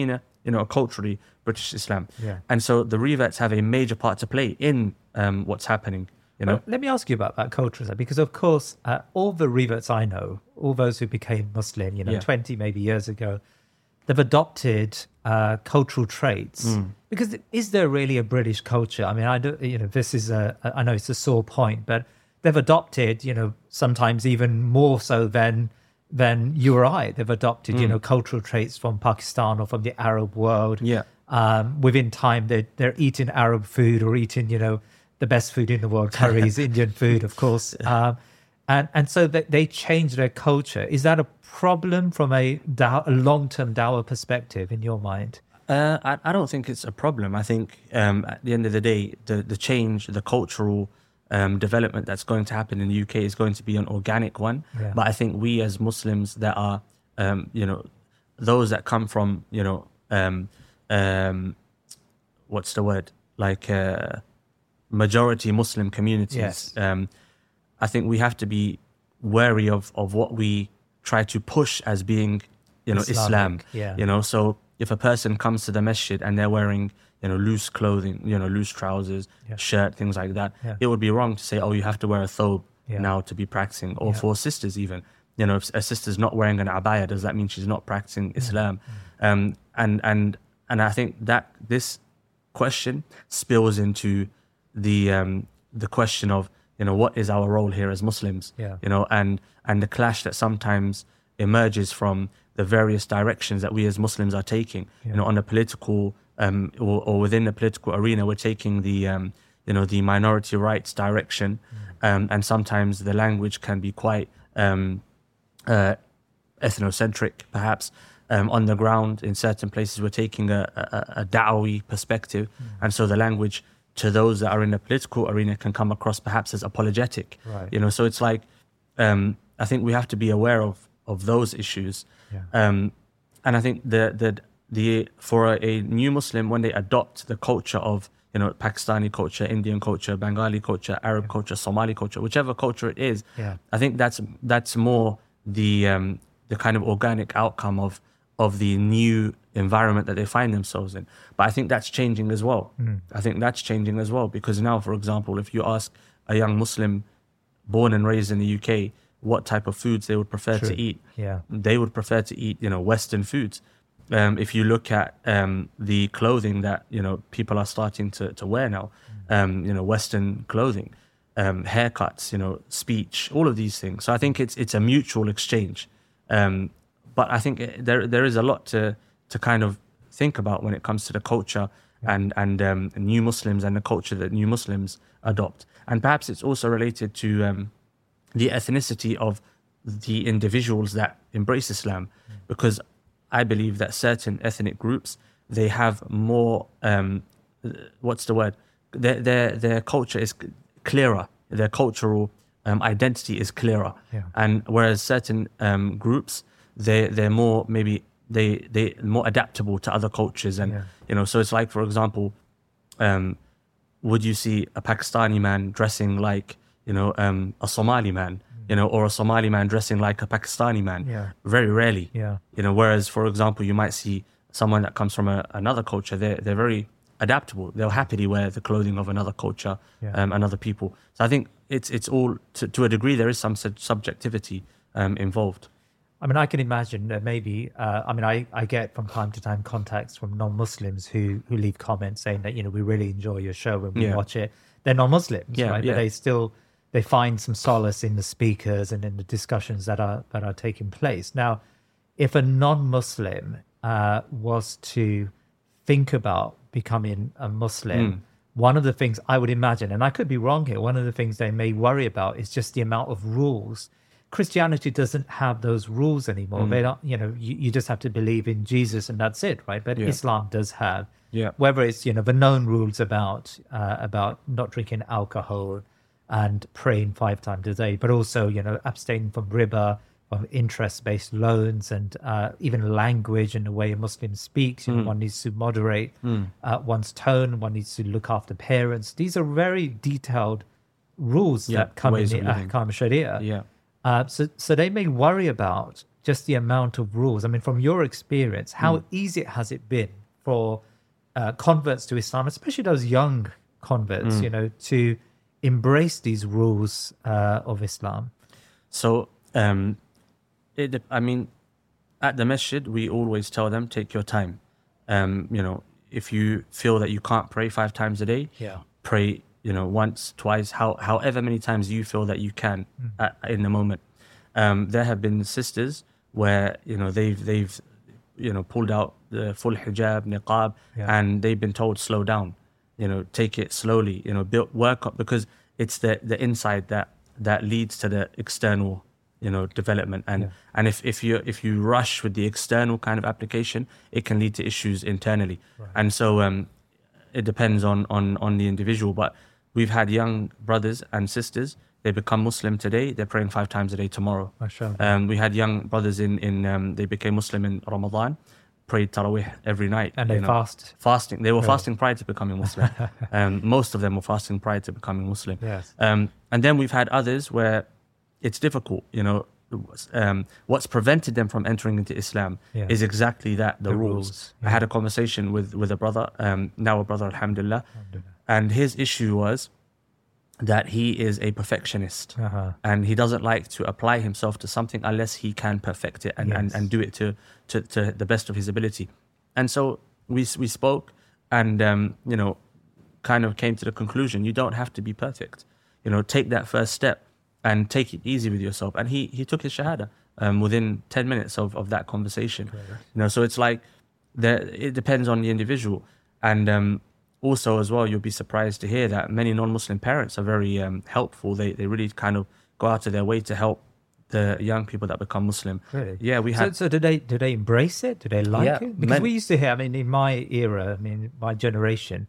you know, culturally British Islam. Yeah. And so the reverts have a major part to play in um, what's happening, you know. Well, let me ask you about that culture, because of course, uh, all the reverts I know, all those who became Muslim, you know, Yeah. twenty maybe years ago, they've adopted uh, cultural traits. Mm. Because is there really a British culture? I mean, I do, you know, this is a, I know it's a sore point, but they've adopted, you know, sometimes even more so than than you or I. They've adopted, you know, cultural traits from Pakistan or from the Arab world. Yeah. Um, within time, they're, they're eating Arab food or eating, you know, the best food in the world, curries, Indian food, of course. Um, and, and so they, they change their culture. Is that a problem from a, daw- a long-term dawah perspective in your mind? Uh, I, I don't think it's a problem. I think um, at the end of the day, the, the change, the cultural um, development that's going to happen in the U K is going to be an organic one. Yeah. But I think we as Muslims that are, um, you know, those that come from, you know, um, um, what's the word? Like uh, majority Muslim communities. Yes. Um, I think we have to be wary of, of what we try to push as being, you know, Islam. Islamic, yeah. You know, so if a person comes to the masjid and they're wearing, you know, loose clothing, you know, loose trousers, Yeah. shirt, things like that, Yeah. it would be wrong to say, oh, you have to wear a thobe Yeah. now to be practicing. Or Yeah. for sisters even, you know, if a sister's not wearing an abaya, does that mean she's not practicing Islam? Um, and and and I think that this question spills into the um, the question of, you know, what is our role here as Muslims? Yeah. You know, and and the clash that sometimes emerges from the various directions that we as Muslims are taking. Yeah. You know, on a political um, or, or within the political arena, we're taking the um, you know the minority rights direction, um, and sometimes the language can be quite um, uh, ethnocentric, perhaps. Um, on the ground, in certain places, we're taking a, a, a da'wi perspective, and so the language to those that are in the political arena can come across perhaps as apologetic. Right. You know, so it's like um, I think we have to be aware of of those issues, Yeah. um, and I think the the the for a, a new Muslim, when they adopt the culture of, you know, Pakistani culture, Indian culture, Bengali culture, Arab culture, Somali culture, whichever culture it is, Yeah. I think that's that's more the um, the kind of organic outcome of of the new environment that they find themselves in. But I think that's changing as well. Mm. I think that's changing as well, because now, for example, if you ask a young Muslim born and raised in the U K what type of foods they would prefer True. to eat, Yeah. they would prefer to eat, you know, Western foods. Um, if you look at um, the clothing that, you know, people are starting to, to wear now, um, you know, Western clothing, um, haircuts, you know, speech, all of these things. So I think it's it's a mutual exchange. Um, but I think it- there there is a lot to to kind of think about when it comes to the culture and and um, new Muslims and the culture that new Muslims adopt. And perhaps it's also related to um, the ethnicity of the individuals that embrace Islam, because I believe that certain ethnic groups, they have more, um, what's the word? Their, their, their culture is clearer. Their cultural um, identity is clearer. Yeah. And whereas certain um, groups, they, they're more, maybe they, they more adaptable to other cultures. And, Yeah. you know, so it's like, for example, um, would you see a Pakistani man dressing like, you know, um, a Somali man, you know, or a Somali man dressing like a Pakistani man? Yeah. Very rarely. Yeah. You know, whereas, for example, you might see someone that comes from a, another culture, they're, they're very adaptable. They'll happily wear the clothing of another culture, Yeah. um, and other people. So I think it's it's all, to, to a degree, there is some sub- subjectivity um, involved. I mean, I can imagine that maybe, uh, I mean, I, I get from time to time contacts from non-Muslims who, who leave comments saying that, you know, we really enjoy your show when we Yeah. watch it. They're non-Muslims, Yeah, right? yeah. But they still, they find some solace in the speakers and in the discussions that are, that are taking place. Now, if a non-Muslim uh, was to think about becoming a Muslim, Mm. one of the things I would imagine, and I could be wrong here, one of the things they may worry about is just the amount of rules. Christianity doesn't have those rules anymore. Mm. They don't, you know, you, you just have to believe in Jesus and that's it, right? But Yeah. Islam does have, Yeah. whether it's, you know, the known rules about uh, about not drinking alcohol and praying five times a day, but also, you know, abstaining from riba, from interest-based loans, and uh, even language and the way a Muslim speaks. You know, Mm. one needs to moderate Mm. uh, one's tone. One needs to look after parents. These are very detailed rules Yeah, that come in ways the of living. Ahkam Sharia. Yeah. Uh, so, so they may worry about just the amount of rules. I mean, from your experience, how Mm. easy has it been for uh, converts to Islam, especially those young converts, Mm. you know, to embrace these rules uh, of Islam? So, um, it, dep- I mean, at the masjid, we always tell them, take your time. Um, you know, if you feel that you can't pray five times a day, Yeah. pray, you know, once, twice, how, however many times you feel that you can at, in the moment. Um, there have been sisters where, you know, they've, they've, you know, pulled out the full hijab, niqab, Yeah. and they've been told, slow down, you know, take it slowly, you know, build, work up, because it's the, the inside that, that leads to the external, you know, development. And, Yeah. and if, if you, if you rush with the external kind of application, it can lead to issues internally. And so, um, it depends on, on, on the individual, but we've had young brothers and sisters, they become Muslim today, they're praying five times a day tomorrow. MashaAllah. Um, we had young brothers in, in um, they became Muslim in Ramadan, prayed Taraweeh every night. And they you know, fast. Fasting. They were Really? fasting prior to becoming Muslim. um, most of them were fasting prior to becoming Muslim. Yes. Um, and then we've had others where it's difficult, you know, um, what's prevented them from entering into Islam Yeah. is exactly that, the, The rules. rules, I had a conversation with, with a brother, um, now a brother, alhamdulillah, and his issue was that he is a perfectionist Uh-huh. and he doesn't like to apply himself to something unless he can perfect it and, and, Yes. and do it to, to, to the best of his ability. And so we we spoke and, um, you know, kind of came to the conclusion, you don't have to be perfect. You know, take that first step and take it easy with yourself. And he, he took his shahada um, within ten minutes of, of that conversation. You know, so it's like, there, it depends on the individual. And um, also as well, you'll be surprised to hear that many non-Muslim parents are very um, helpful. They they really kind of go out of their way to help the young people that become Muslim. Really? Yeah, we So, had. so do they do they embrace it? Do they like Yeah, it? Because men- we used to hear, I mean, in my era, I mean, my generation,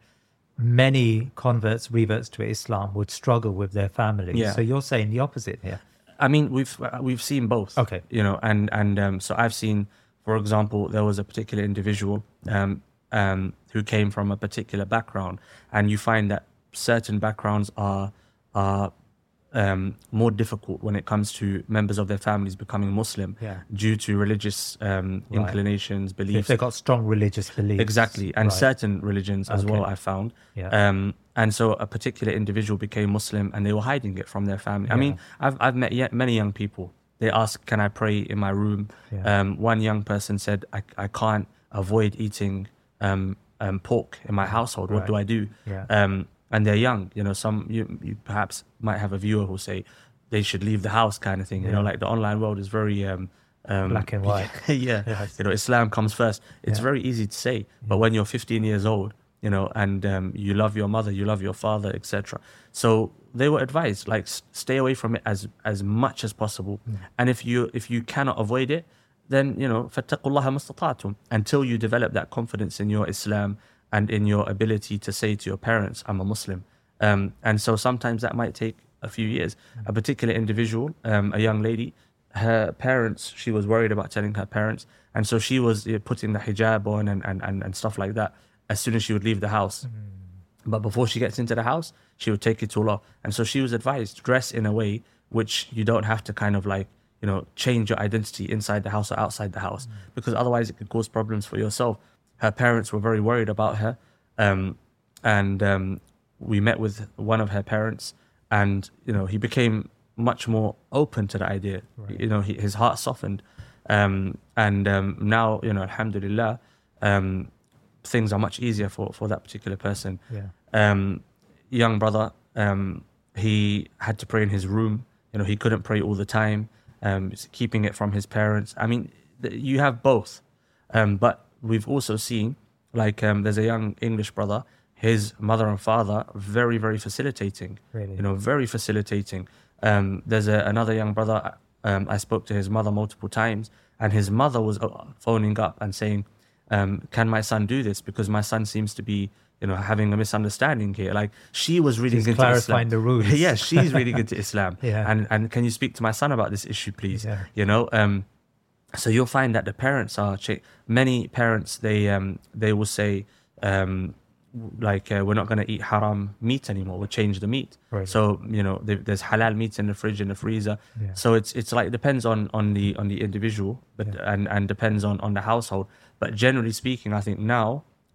many converts, reverts to Islam would struggle with their families. Yeah. So you're saying the opposite here. I mean, we've uh, we've seen both. Okay. You know, and and um, so I've seen, for example, there was a particular individual um, um, who came from a particular background, and you find that certain backgrounds are are um, more difficult when it comes to members of their families becoming Muslim Yeah. due to religious um, Right. inclinations, If beliefs. they've got strong religious beliefs. Exactly, and Right. certain religions as well, Okay. I found. Yeah. Um, and so a particular individual became Muslim, and they were hiding it from their family. I mean, I've I've met yet many young people. They ask, "Can I pray in my room?" Yeah. Um, one young person said, "I I can't avoid eating um, um, pork in my household. What do I Right. do?" Yeah. Um, and they're young. You know, some you, you perhaps might have a viewer who'll say they should leave the house, kind of thing. You know, Yeah. like the online world is very um, um, Black and white. yeah, Yes. you know, Islam comes first. It's Yeah. very easy to say, but when you're fifteen years old, you know, and um, you love your mother, you love your father, et cetera. So they were advised, like, s- stay away from it as as much as possible. And if you if you cannot avoid it, then you know, فَاتَّقُوا اللَّهَ مَا اسْتَطَعْتُمْ, until you develop that confidence in your Islam and in your ability to say to your parents, "I'm a Muslim." Um, and so sometimes that might take a few years. A particular individual, um, a young lady, her parents, she was worried about telling her parents, and so she was uh, putting the hijab on and, and, and, and stuff like that as soon as she would leave the house. But before she gets into the house, she would take it all off. And so she was advised, dress in a way which you don't have to kind of like, you know, change your identity inside the house or outside the house, because otherwise it could cause problems for yourself. Her parents were very worried about her. Um, and um, we met with one of her parents, and, you know, he became much more open to the idea. You know, he, his heart softened. Um, and um, now, you know, alhamdulillah, um, things are much easier for, for that particular person. Yeah. Um, young brother, um, he had to pray in his room. You know, he couldn't pray all the time, um, keeping it from his parents. I mean, th- you have both. Um, but we've also seen, like, um, there's a young English brother, his mother and father, very, very facilitating. Really? You know, very facilitating. Um, there's a, another young brother, um, I spoke to his mother multiple times, and his mother was uh, phoning up and saying, um, can my son do this? Because my son seems to be, you know, having a misunderstanding here. Like, she was reading She's into clarifying Islam. the rules. Yeah, she's reading into Islam. Yeah. And and can you speak to my son about this issue, please? Yeah. You know, um, so you'll find that the parents are cha- many parents they um they will say um like uh, we're not going to eat haram meat anymore. We'll change the meat. Right. So you know there- there's halal meat in the fridge in the freezer. Yeah. So it's it's like depends on on the on the individual, but Yeah. and and depends on on the household. But generally speaking, I think now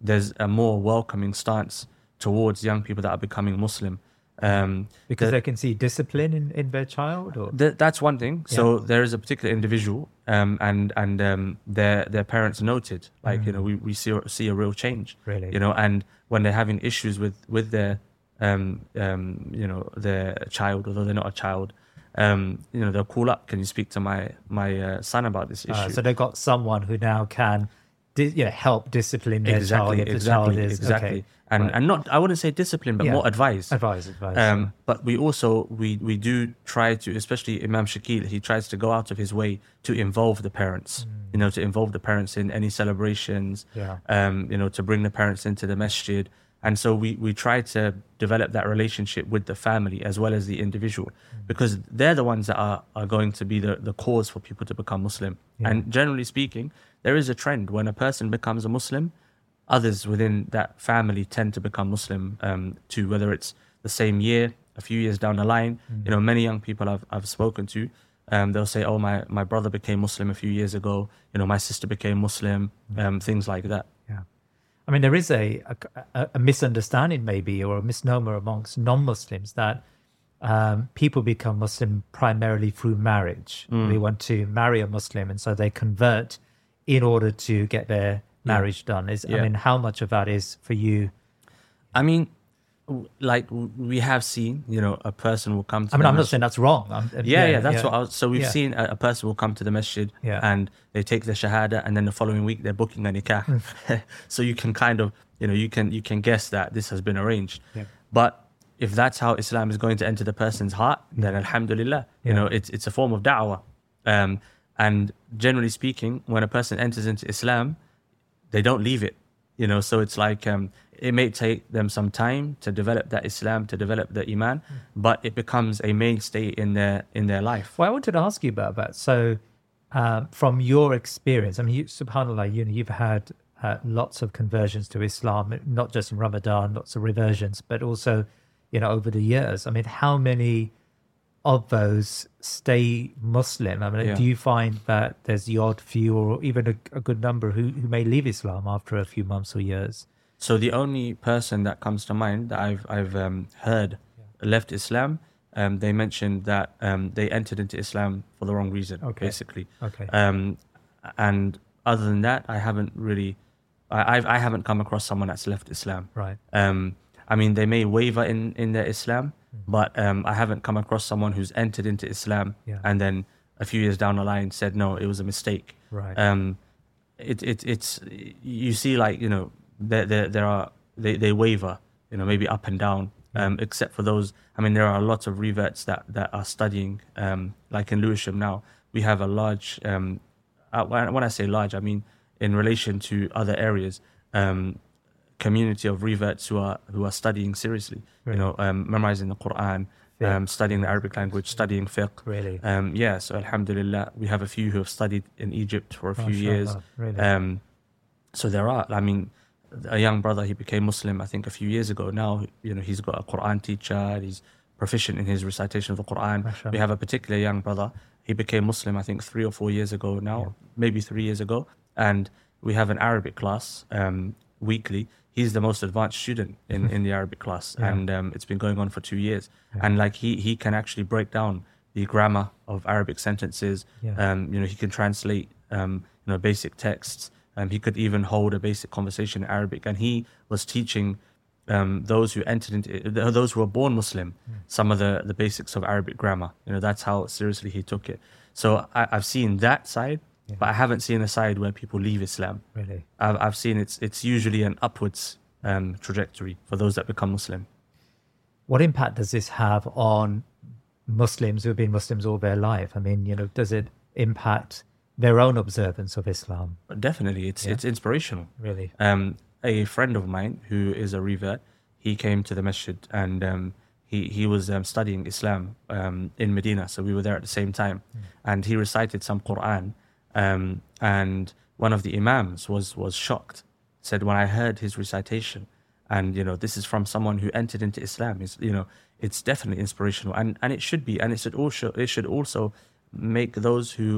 there's a more welcoming stance towards young people that are becoming Muslim. Um, because the, they can see discipline in, in their child, or th- that's one thing. Yeah. So there is a particular individual, um, and and um, their their parents noted, like mm. you know, we, we see see a real change. Really, you know, and when they're having issues with with their um, um, you know, their child, although they're not a child, um, you know, they'll call up. Can you speak to my my uh, son about this issue? Uh, so they've got someone who now can, di- you know, help discipline their exactly, child if exactly, the child is exactly. okay. And Right. and not, I wouldn't say discipline, but Yeah. more advice. Advice, advice. Um, but we also we we do try to, especially Imam Shakil, he tries to go out of his way to involve the parents. You know, to involve the parents in any celebrations. Yeah. Um, you know, to bring the parents into the masjid. And so we we try to develop that relationship with the family as well as the individual, because they're the ones that are, are going to be the, the cause for people to become Muslim. Yeah. And generally speaking, there is a trend when a person becomes a Muslim, others within that family tend to become Muslim um, too, whether it's the same year, a few years down the line. Mm. You know, many young people I've, I've spoken to, um, they'll say, oh, my, my brother became Muslim a few years ago. You know, my sister became Muslim, um, things like that. Yeah. I mean, there is a, a, a misunderstanding maybe, or a misnomer amongst non-Muslims that um, people become Muslim primarily through marriage. Mm. They want to marry a Muslim, and so they convert in order to get their marriage done. Is Yeah. I mean, how much of that is for you? I mean, w- like w- we have seen, you know, a person will come to I mean, the I'm not masjid. saying that's wrong. I'm, Yeah, yeah, that's what I was, so we've Yeah. seen a, a person will come to the masjid Yeah. and they take the shahada, and then the following week they're booking a nikah. So you can kind of, you know, you can you can guess that this has been arranged. Yeah. But if that's how Islam is going to enter the person's heart, then alhamdulillah, you Yeah. know, it's it's a form of da'wah. Um, and generally speaking, when a person enters into Islam, they don't leave it, you know, so it's like um, it may take them some time to develop that Islam, to develop the Iman, but it becomes a mainstay in their in their life. Well, I wanted to ask you about that. So, uh, from your experience, I mean, you, subhanAllah, you know, you've had uh, lots of conversions to Islam, not just in Ramadan, lots of reversions, but also, you know, over the years. I mean, how many of those stay Muslim? I mean, Yeah. do you find that there's the odd few, or even a, a good number who, who may leave Islam after a few months or years? So the only person that comes to mind that I've I've um, heard left Islam, um, they mentioned that um, they entered into Islam for the wrong reason, Okay. basically. Okay. Um, and other than that, I haven't really, I I've, I haven't come across someone that's left Islam. Right. Um, I mean, they may waver in in their Islam, but um, I haven't come across someone who's entered into Islam Yeah. and then a few years down the line said, no, it was a mistake. Right. Um, it, it it's you see, like, you know, there there, there are they, they waver, you know, maybe up and down. Um, except for those, I mean, there are a lot of reverts that that are studying. Um, like in Lewisham now, we have a large. Um, uh, when when I say large, I mean in relation to other areas, um, community of reverts who are who are studying seriously. Really? You know, um, memorizing the Quran, Yeah. um, studying the Arabic language, studying fiqh. Really? Um, yeah, so alhamdulillah, we have a few who have studied in Egypt for a few years. MashaAllah, really? Um, so there are, I mean, a young brother, he became Muslim, I think, a few years ago. Now, you know, he's got a Quran teacher, he's proficient in his recitation of the Quran. MashaAllah. We have a particular young brother, he became Muslim, I think, three or four years ago now, maybe three years ago. And we have an Arabic class um, weekly. He's the most advanced student in, in the Arabic class, Yeah. and um, it's been going on for two years. And like he he can actually break down the grammar of Arabic sentences. Yeah. Um, you know, he can translate um, you know, basic texts. Um, he could even hold a basic conversation in Arabic, and he was teaching um, those who entered into those who were born Muslim some of the the basics of Arabic grammar. You know, that's how seriously he took it. So I, I've seen that side. But I haven't seen a side where people leave Islam. Really? I've, I've seen it's it's usually an upwards um, trajectory for those that become Muslim. What impact does this have on Muslims who have been Muslims all their life? I mean, you know, does it impact their own observance of Islam? But definitely, it's Yeah. it's inspirational. Really? Um, a friend of mine who is a revert, he came to the masjid and um, he he was um, studying Islam um, in Medina, so we were there at the same time, and he recited some Quran, um, and one of the imams was was shocked. Said, when I heard his recitation, and you know, this is from someone who entered into Islam, is, you know, it's definitely inspirational, and and it should be, and it should also it should also make those who are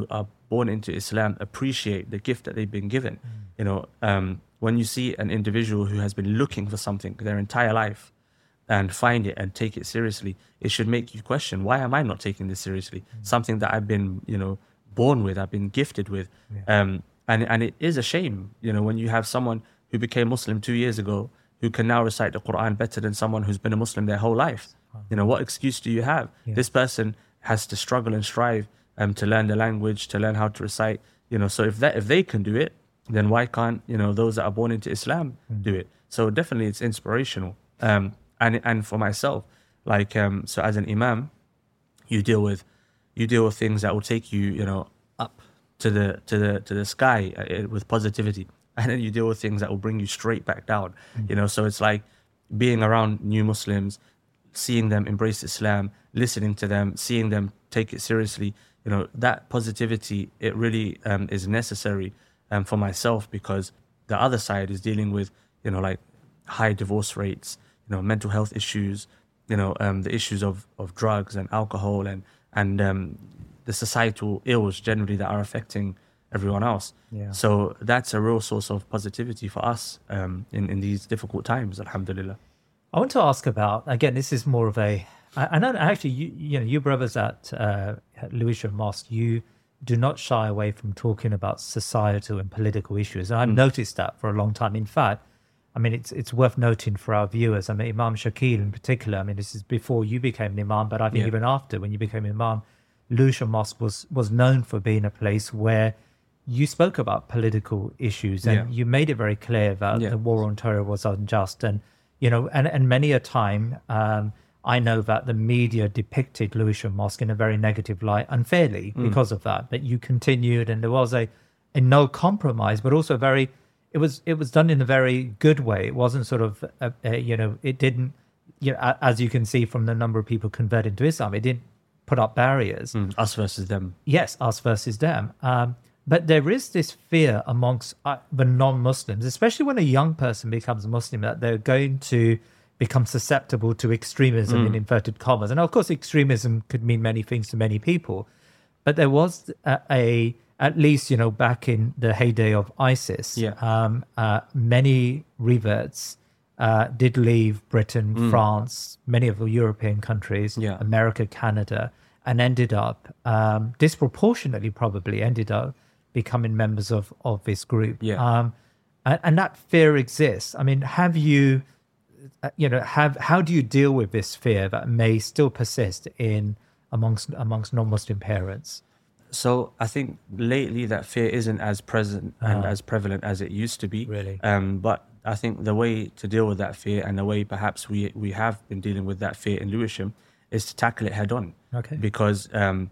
born into Islam appreciate the gift that they've been given. Mm. You know, um, when you see an individual who has been looking for something their entire life and find it and take it seriously, it should make you question, why am I not taking this seriously? Mm. Something that I've been, you know, born with, I've been gifted with. Yeah. Um, and, and it is a shame, you know, when you have someone who became Muslim two years ago who can now recite the Quran better than someone who's been a Muslim their whole life. You know, what excuse do you have? Yeah. This person has to struggle and strive um, to learn the language, to learn how to recite. You know, so if that if they can do it, then why can't, you know, those that are born into Islam mm. do it? So definitely it's inspirational. Um, and and for myself, like um, so as an imam, you deal with you deal with things that will take you, you know, up to the to the to the sky uh, with positivity, and then you deal with things that will bring you straight back down. Mm. You know, so it's like being around new Muslims, seeing them embrace Islam, listening to them, seeing them take it seriously, you know, that positivity, it really um, is necessary um, for myself, because the other side is dealing with, you know, like high divorce rates, you know, mental health issues, you know, um, the issues of, of drugs and alcohol and, and um, the societal ills generally that are affecting everyone else. Yeah. So that's a real source of positivity for us um, in, in these difficult times, alhamdulillah. I want to ask about, again, this is more of a, I, I know actually, you, you know, you brothers at, uh, at Lewisham Mosque, you do not shy away from talking about societal and political issues. And I've mm. noticed that for a long time. In fact, I mean, it's it's worth noting for our viewers. I mean, Imam Shakil in particular, I mean, this is before you became an imam, but I think yeah. even after, when you became imam, Lewisham Mosque was, was known for being a place where you spoke about political issues and yeah. you made it very clear that yeah. the war on terror was unjust. And you know, and, and many a time, um, I know that the media depicted Lewisham Mosque in a very negative light, unfairly, mm. because of that. But you continued, and there was a, a no compromise, but also very, it was it was done in a very good way. It wasn't sort of, a, a, you know, it didn't, you know, as you can see from the number of people converted to Islam, it didn't put up barriers. Mm. Us versus them. Yes, us versus them. Um, But there is this fear amongst uh, the non-Muslims, especially when a young person becomes a Muslim, that they're going to become susceptible to extremism mm. in inverted commas. And of course, extremism could mean many things to many people. But there was a, a at least, you know, back in the heyday of ISIS, yeah. um, uh, many reverts uh, did leave Britain, mm. France, many of the European countries, yeah. America, Canada, and ended up, um, disproportionately probably, ended up becoming members of, of this group. Yeah. Um, and, and that fear exists. I mean, have you, uh, you know, have how do you deal with this fear that may still persist in amongst amongst non-Muslim parents? So I think lately that fear isn't as present and uh, as prevalent as it used to be. Really? Um, but I think the way to deal with that fear, and the way perhaps we, we have been dealing with that fear in Lewisham, is to tackle it head on. Okay. Because um,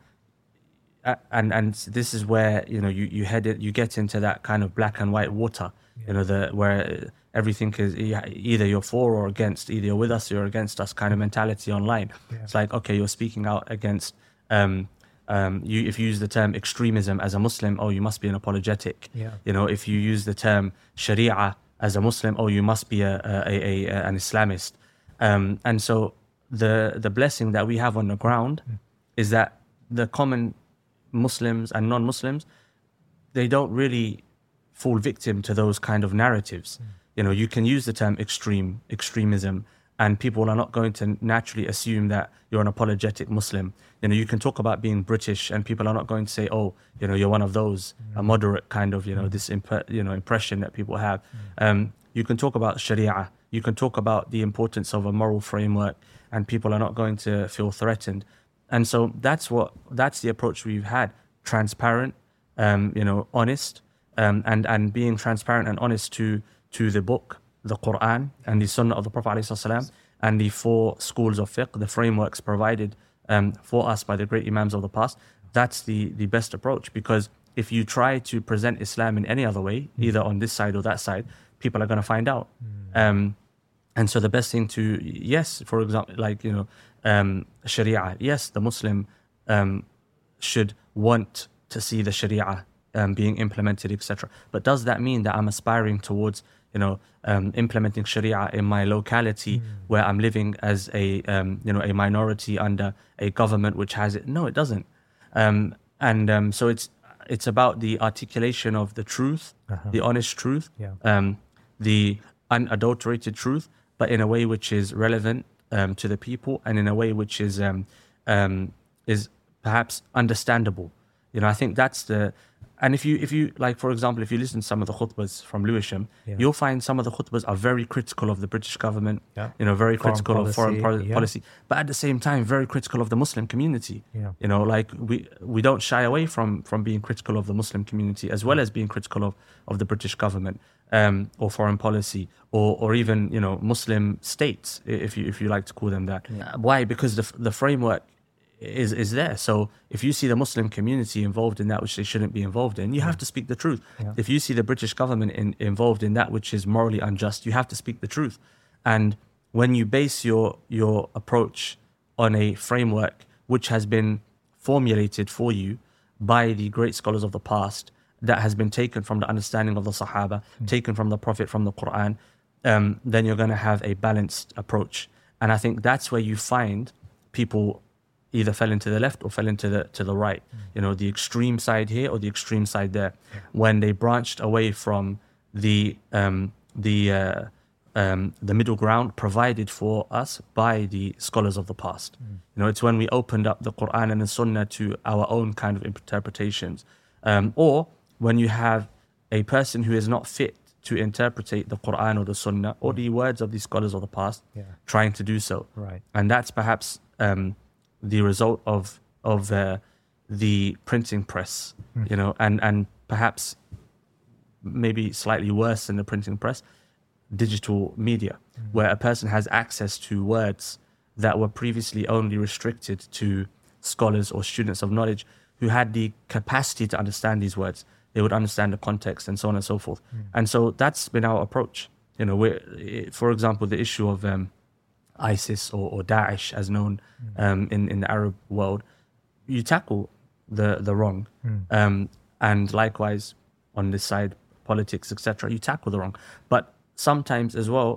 and and this is where, you know, you, you head it, you get into that kind of black and white water, yeah. you know, the where everything is either you're for or against, either you're with us or you're against us kind of mentality online. Yeah. It's like, okay, you're speaking out against, um, um, you if you use the term extremism as a Muslim, oh, you must be an apologetic. Yeah. You know, if you use the term Sharia as a Muslim, oh, you must be a, a, a, a an Islamist. Um, and so the the blessing that we have on the ground mm. is that the common Muslims and non-Muslims, they don't really fall victim to those kind of narratives. Mm. You know, you can use the term extreme, extremism, and people are not going to naturally assume that you're an apologetic Muslim. You know, you can talk about being British and people are not going to say, oh, you know, you're one of those, mm. a moderate kind of, you know, mm. this imp- you know, impression that people have. Mm. Um, you can talk about Sharia, you can talk about the importance of a moral framework, and people are not going to feel threatened. And so that's what that's the approach we've had: transparent, um, you know, honest, um, and and being transparent and honest to to the book, the Quran, and the Sunnah of the Prophet ﷺ, and the four schools of fiqh, the frameworks provided um, for us by the great Imams of the past. That's the the best approach, because if you try to present Islam in any other way, mm. either on this side or that side, people are going to find out. Mm. Um, and so the best thing to, yes, for example, like, you know, um, Sharia, yes, the Muslim um, should want to see the Sharia um, being implemented, et cetera. But does that mean that I'm aspiring towards, you know, um, implementing Sharia in my locality mm. where I'm living as a, um, you know, a minority under a government which has it? No, it doesn't. Um, and um, so it's it's about the articulation of the truth, Uh-huh. the honest truth, Yeah. um, the unadulterated truth, but in a way which is relevant um, to the people, and in a way which is um, um, is perhaps understandable. You know, I think that's the. And if you, if you like, for example, if you listen to some of the khutbahs from Lewisham, Yeah. you'll find some of the khutbahs are very critical of the British government, Yeah. you know, very Foreign critical of foreign policy, pol- yeah. policy, but at the same time, very critical of the Muslim community. Yeah. You know, like we, we don't shy away from, from being critical of the Muslim community as well as being critical of, of the British government um, or foreign policy or, or even, you know, Muslim states, i- if you, if you like to call them that. Uh, Why? Because the, the framework is is there. So if you see the Muslim community involved in that which they shouldn't be involved in, you have to speak the truth. Yeah. If you see the British government in, involved in that which is morally unjust, you have to speak the truth. And when you base your your approach on a framework which has been formulated for you by the great scholars of the past, that has been taken from the understanding of the Sahaba, taken from the Prophet, from the Quran, um, then you're going to have a balanced approach. And I think that's where you find people either fell into the left or fell into the to the right. You know, the extreme side here or the extreme side there. When they branched away from the um, the uh, um, the middle ground provided for us by the scholars of the past. You know, it's when we opened up the Quran and the Sunnah to our own kind of interpretations, um, or when you have a person who is not fit to interpret the Quran or the Sunnah or the words of the scholars of the past, Yeah. trying to do so. Right. And that's perhaps um, the result of of uh, the printing press, you know, and, and perhaps maybe slightly worse than the printing press, digital media, where a person has access to words that were previously only restricted to scholars or students of knowledge who had the capacity to understand these words. They would understand the context and so on and so forth. And so that's been our approach. You know, we're, for example, the issue of um, ISIS or, or Daesh, as known um, in, in the Arab world, you tackle the, the wrong. Um, and likewise, on this side, politics, et cetera, you tackle the wrong. But sometimes as well,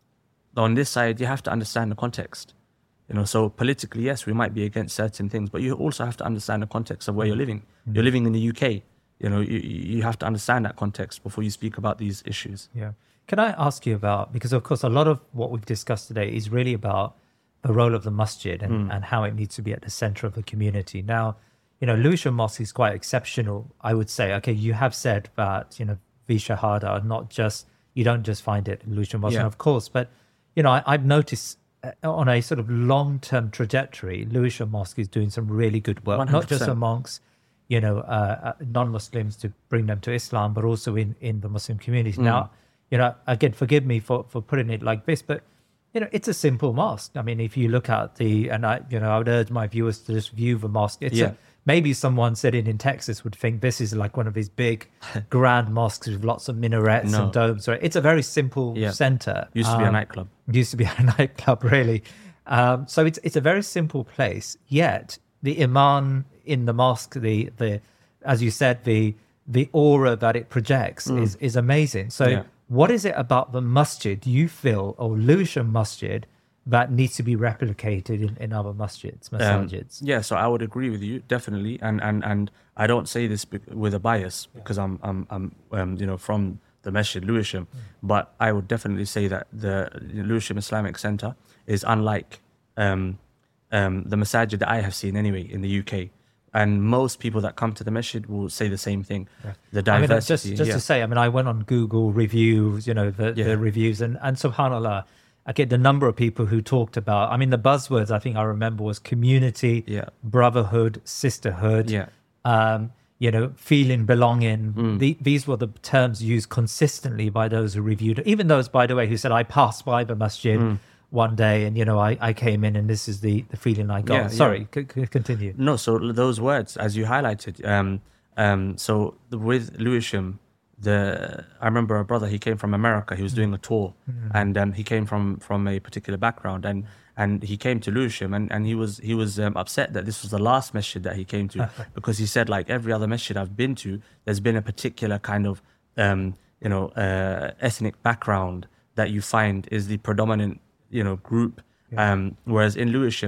on this side, you have to understand the context. You know, so politically, yes, we might be against certain things, but you also have to understand the context of where you're living. You're living in the U K. You know, you, you have to understand that context before you speak about these issues. Yeah. Can I ask you about, because of course a lot of what we've discussed today is really about the role of the masjid and, and how it needs to be at the center of the community. Now, you know, Lewisham Mosque is quite exceptional, I would say. Okay, you have said that, you know, V Shahada, not just, you don't just find it in Lewisham Mosque, Yeah. and of course, but, you know, I, I've noticed uh, on a sort of long-term trajectory, Lewisham Mosque is doing some really good work, one not hundred just percent. amongst, you know, uh, uh, non-Muslims to bring them to Islam, but also in, in the Muslim community. Now, you know, again, forgive me for, for putting it like this, but, you know, it's a simple mosque. I mean, if you look at the, and I, you know, I would urge my viewers to just view the mosque. It's Yeah. a, maybe someone sitting in Texas would think this is like one of these big grand mosques with lots of minarets No. and domes. Right? It's a very simple Yeah. center. Used to be a Um, nightclub. Used to be a nightclub, really. Um, so it's it's a very simple place. Yet the iman in the mosque, the the as you said, the the aura that it projects is is amazing. So Yeah. what is it about the masjid you feel, or Lewisham Masjid, that needs to be replicated in, in other masjids, Um, masajids? yeah, so I would agree with you definitely, and and and I don't say this bec- with a bias because I'm I'm I'm um, you know, from the Masjid Lewisham, but I would definitely say that the Lewisham Islamic Center is unlike um, um, the masajid that I have seen anyway in the U K, and most people that come to the masjid will say the same thing. The I mean, diversity, just just yeah. to say, I mean, I went on Google reviews, you know, the, Yeah. the reviews, and and subhanallah, I get the number of people who talked about. I mean, the buzzwords I think I remember was community, Yeah. brotherhood, sisterhood, Yeah. um, you know, feeling belonging. The, these were the terms used consistently by those who reviewed it. Even those, by the way, who said, I passed by the masjid one day and, you know, I, I came in and this is the, the feeling I got. Yeah, Sorry, c- c- continue. No, so those words, as you highlighted, um, um, so with Lewisham, the I remember a brother, he came from America, he was doing a tour, and um, he came from from a particular background, and and he came to Lewisham, and, and he was he was um, upset that this was the last masjid that he came to, because he said, like every other masjid I've been to, there's been a particular kind of um, you know uh, ethnic background that you find is the predominant, you know, group, um, whereas in Lewisham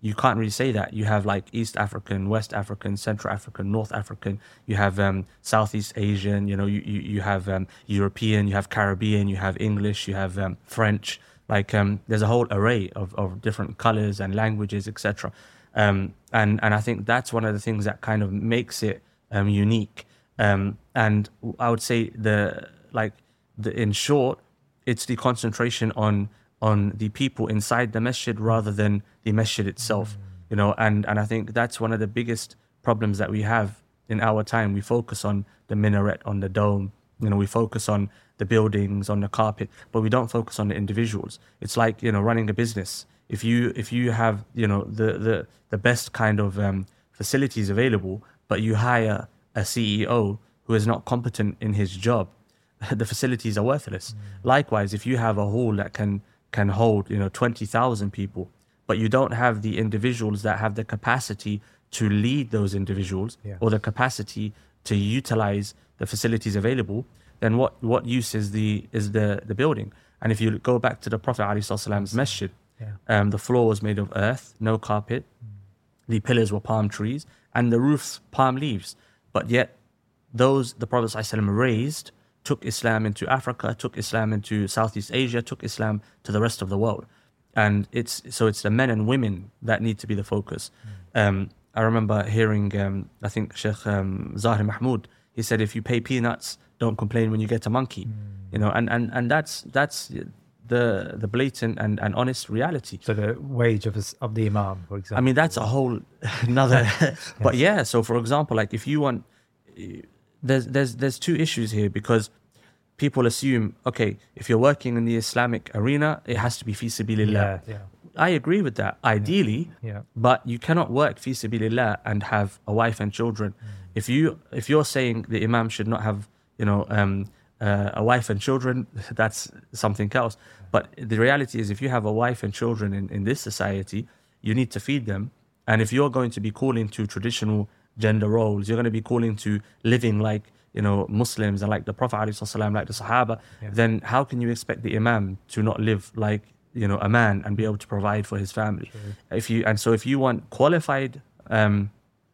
you can't really say that. You have like East African, West African, Central African, North African. You have um, Southeast Asian. You know, you you, you have um, European. You have Caribbean. You have English. You have um, French. Like um, there's a whole array of, of different colors and languages, et cetera. Um, and and I think that's one of the things that kind of makes it um, unique. Um, and I would say the like the in short, it's the concentration on on the people inside the masjid rather than the masjid itself, you know, and, and I think that's one of the biggest problems that we have in our time. We focus on the minaret, on the dome, you know, we focus on the buildings, on the carpet, but we don't focus on the individuals. It's like, you know, running a business. If you if you have, you know, the the, the best kind of um, facilities available, but you hire a C E O who is not competent in his job, the facilities are worthless. Mm. Likewise, if you have a hall that can can hold, you know, twenty thousand people, but you don't have the individuals that have the capacity to lead those individuals yeah. or the capacity to utilize the facilities available, then what, what use is the is the, the building? And if you go back to the Prophet ﷺ's masjid, yeah. um, the floor was made of earth, no carpet, mm. the pillars were palm trees, and the roofs palm leaves. But yet, those the Prophet ﷺ raised took Islam into Africa, took Islam into Southeast Asia, took Islam to the rest of the world. And it's so it's the men and women that need to be the focus. Mm. Um, I remember hearing, um, I think Sheikh um, Zahir Mahmoud, he said, if you pay peanuts, don't complain when you get a monkey. Mm. You know, and, and, and that's that's the the blatant and, and honest reality. So the wage of, his, of the imam, for example. I mean, that's a whole another, yes. But yeah, so for example, like if you want, there's there's there's two issues here, because people assume, okay, if you're working in the Islamic arena, it has to be fi sabilillah. Yeah, yeah. I agree with that, ideally, yeah. Yeah. But you cannot work fi sabilillah and have a wife and children. Mm. If you if you're saying the imam should not have, you know, um, uh, a wife and children, that's something else. But the reality is, if you have a wife and children in, in this society, you need to feed them. And if you're going to be calling to traditional gender roles, you're going to be calling to living like, you know, Muslims and like the Prophet ﷺ, like the Sahaba, yeah. then how can you expect the imam to not live like, you know, a man and be able to provide for his family? Sure. If you and so if you want qualified um,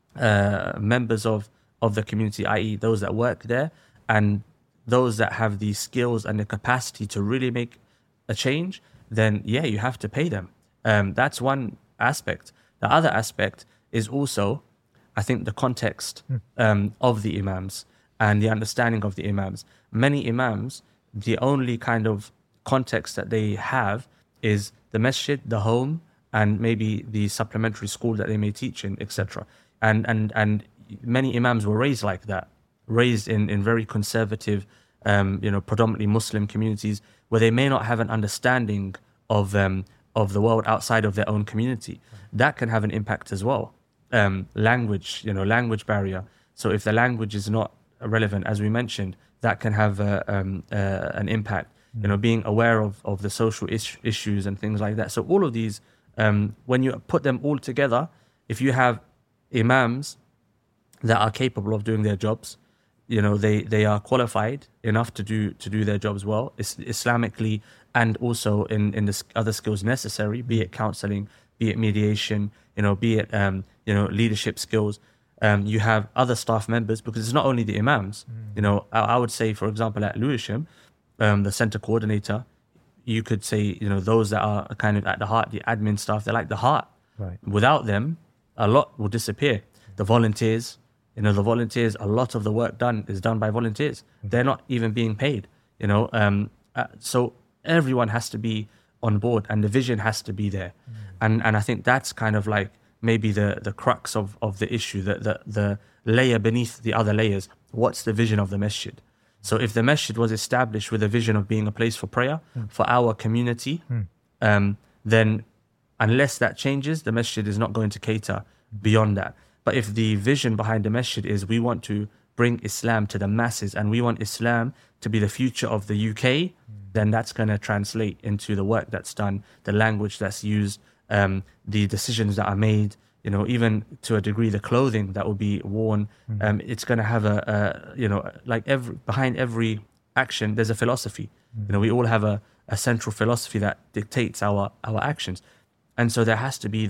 uh, members of of the community, that is, those that work there, and those that have the skills and the capacity to really make a change, then yeah, you have to pay them. Um, that's one aspect. The other aspect is also, I think, the context um, of the imams and the understanding of the imams. Many imams, the only kind of context that they have is the masjid, the home, and maybe the supplementary school that they may teach in, et cetera. And and and many imams were raised like that, raised in, in very conservative, um, you know, predominantly Muslim communities where they may not have an understanding of um, of the world outside of their own community. That can have an impact as well. Um, language, you know, language barrier. So if the language is not relevant, as we mentioned, that can have uh, um, uh, an impact. You know, being aware of, of the social is- issues and things like that. So all of these, um, when you put them all together, if you have imams that are capable of doing their jobs, you know, they, they are qualified enough to do to do their jobs well, is- Islamically, and also in, in the other skills necessary, be it counseling, be it mediation, you know, be it, um, you know, leadership skills. Um, you have other staff members, because it's not only the imams. Mm. You know, I, I would say, for example, at Lewisham, um, the center coordinator, you could say, you know, those that are kind of at the heart, the admin staff, they're like the heart. Right. Without them, a lot will disappear. The volunteers, you know, the volunteers, a lot of the work done is done by volunteers. Mm. They're not even being paid, you know. Um, uh, so everyone has to be on board, and the vision has to be there. Mm. And and I think that's kind of like maybe the, the crux of, of the issue, the, the, the layer beneath the other layers. What's the vision of the masjid? So if the masjid was established with a vision of being a place for prayer, mm. for our community, mm. um, then unless that changes, the masjid is not going to cater beyond that. But if the vision behind the masjid is we want to bring Islam to the masses and we want Islam to be the future of the U K, mm. then that's going to translate into the work that's done, the language that's used, um, the decisions that are made, you know, even to a degree, the clothing that will be worn. Mm. Um, it's going to have a, a, you know, like every behind every action, there's a philosophy. Mm. You know, we all have a, a central philosophy that dictates our, our actions. And so there has to be that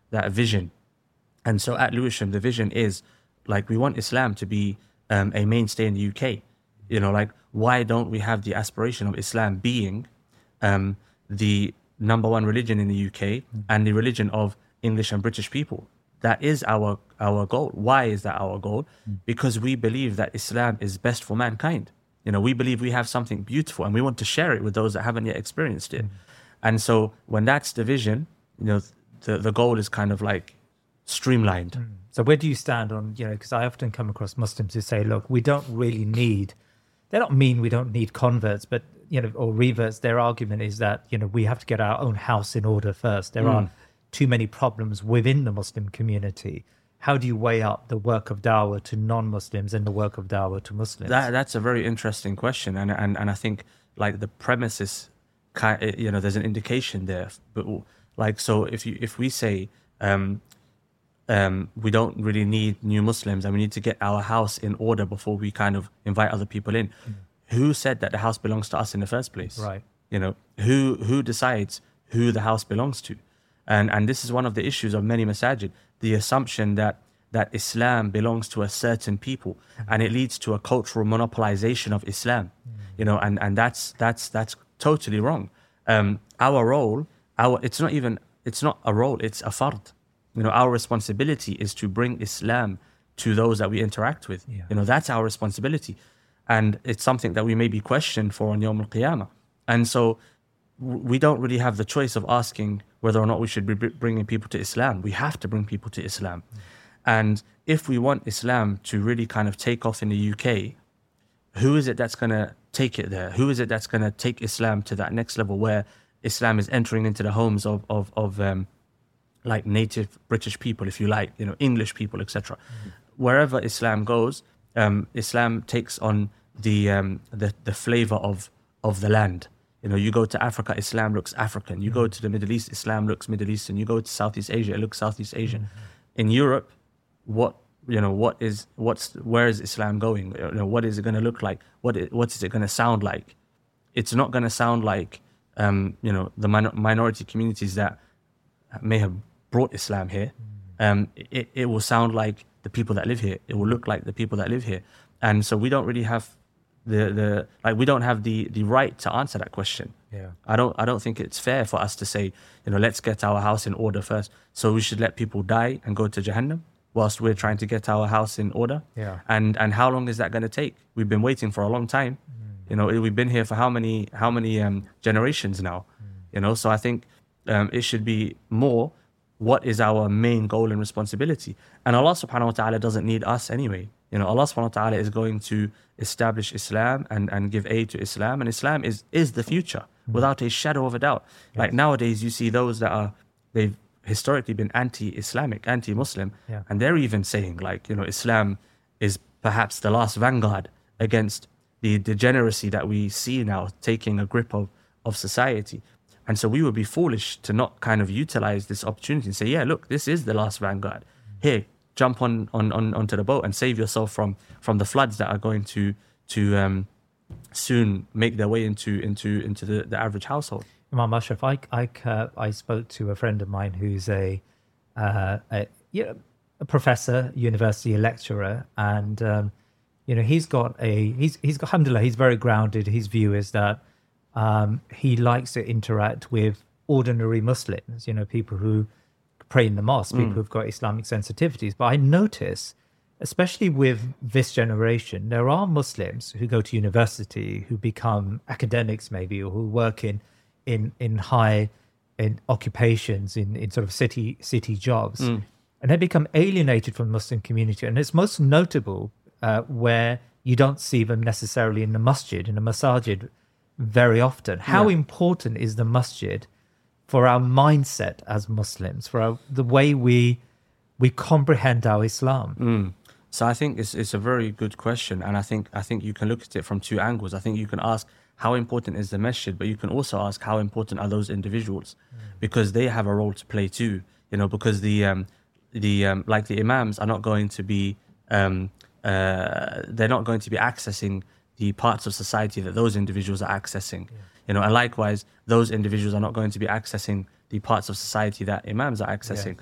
that vision. And so at Lewisham, the vision is like we want Islam to be um, a mainstay in the U K. You know, like why don't we have the aspiration of Islam being um, the number one religion in the U K and the religion of English and British people? That is our our goal. Why is that our goal? Because we believe that Islam is best for mankind. You know, we believe we have something beautiful and we want to share it with those that haven't yet experienced it. And so when that's the vision, you know, the, the goal is kind of like streamlined. Mm. So where do you stand on, you know, because I often come across Muslims who say, look, we don't really need, they don't mean we don't need converts, but, you know, or reverts. Their argument is that, you know, we have to get our own house in order first. There mm. are too many problems within the Muslim community. How do you weigh up the work of dawah to non-Muslims and the work of dawah to Muslims? That, that's a very interesting question. And, and, and I think like the premises, you know, there's an indication there. But like, so if you, if we say, um, um, we don't really need new Muslims and we need to get our house in order before we kind of invite other people in. Mm. Who said that the house belongs to us in the first place? Right. You know, who, who decides who the house belongs to? And and this is one of the issues of many masajid, the assumption that that Islam belongs to a certain people, and it leads to a cultural monopolization of Islam. You know, and, and that's that's that's totally wrong. Um, our role, our it's not even it's not a role, it's a fard. You know, our responsibility is to bring Islam to those that we interact with. Yeah. You know, that's our responsibility, and it's something that we may be questioned for on Yawm al-Qiyamah. And so we don't really have the choice of asking whether or not we should be bringing people to Islam. We have to bring people to Islam. Mm. And if we want Islam to really kind of take off in the U K, who is it that's going to take it there? Who is it that's going to take Islam to that next level where Islam is entering into the homes of, of, of um, like native British people, if you like, you know, English people, et cetera. Mm. Wherever Islam goes, um, Islam takes on the, um, the, the flavor of, of the land. You know, you go to Africa, Islam looks African. You go to the Middle East, Islam looks Middle Eastern. You go to Southeast Asia, it looks Southeast Asian. Mm-hmm. In Europe, what you know, what is what's where is Islam going? You know, what is it going to look like? What is, what is it going to sound like? It's not going to sound like um, you know the minor, minority communities that may have brought Islam here. Um, it it will sound like the people that live here. It will look like the people that live here, and so we don't really have. The, the like we don't have the, the right to answer that question. Yeah. I don't I don't think it's fair for us to say, you know, let's get our house in order first. So we should let people die and go to Jahannam whilst we're trying to get our house in order. Yeah. And and how long is that going to take? We've been waiting for a long time. Mm. You know, we've been here for how many how many um, generations now? Mm. You know, so I think um, it should be more what is our main goal and responsibility. And Allah subhanahu wa ta'ala doesn't need us anyway. You know, Allah subhanahu wa ta'ala is going to establish Islam and, and give aid to Islam. And Islam is, is the future, mm. without a shadow of a doubt. Yes. Like nowadays, you see those that are, they've historically been anti-Islamic, anti-Muslim. Yeah. And they're even saying like, you know, Islam is perhaps the last vanguard against the degeneracy that we see now taking a grip of, of society. And so we would be foolish to not kind of utilize this opportunity and say, yeah, look, this is the last vanguard. Here, jump on, on, on onto the boat and save yourself from from the floods that are going to to um, soon make their way into into into the, the average household. Imam Ashraf, I I, uh, I spoke to a friend of mine who's a uh, a, you know, a professor, university lecturer, and um, you know he's got a he's he's got, alhamdulillah, he's very grounded. His view is that um, he likes to interact with ordinary Muslims, you know, people who pray in the mosque, people mm. who've got Islamic sensitivities. But I notice, especially with this generation, there are Muslims who go to university, who become academics maybe, or who work in in, in high in occupations, in, in sort of city city jobs. Mm. And they become alienated from the Muslim community. And it's most notable uh, where you don't see them necessarily in the masjid, in the masajid very often. How yeah. important is the masjid for our mindset as Muslims, for our, the way we we comprehend our Islam? Mm. So I think it's it's a very good question, and I think I think you can look at it from two angles. I think you can ask how important is the masjid, but you can also ask how important are those individuals, mm. because they have a role to play too. You know, because the um, the um, like the imams are not going to be um, uh, they're not going to be accessing the parts of society that those individuals are accessing. Yeah. You know, and likewise, those individuals are not going to be accessing the parts of society that imams are accessing. Yeah.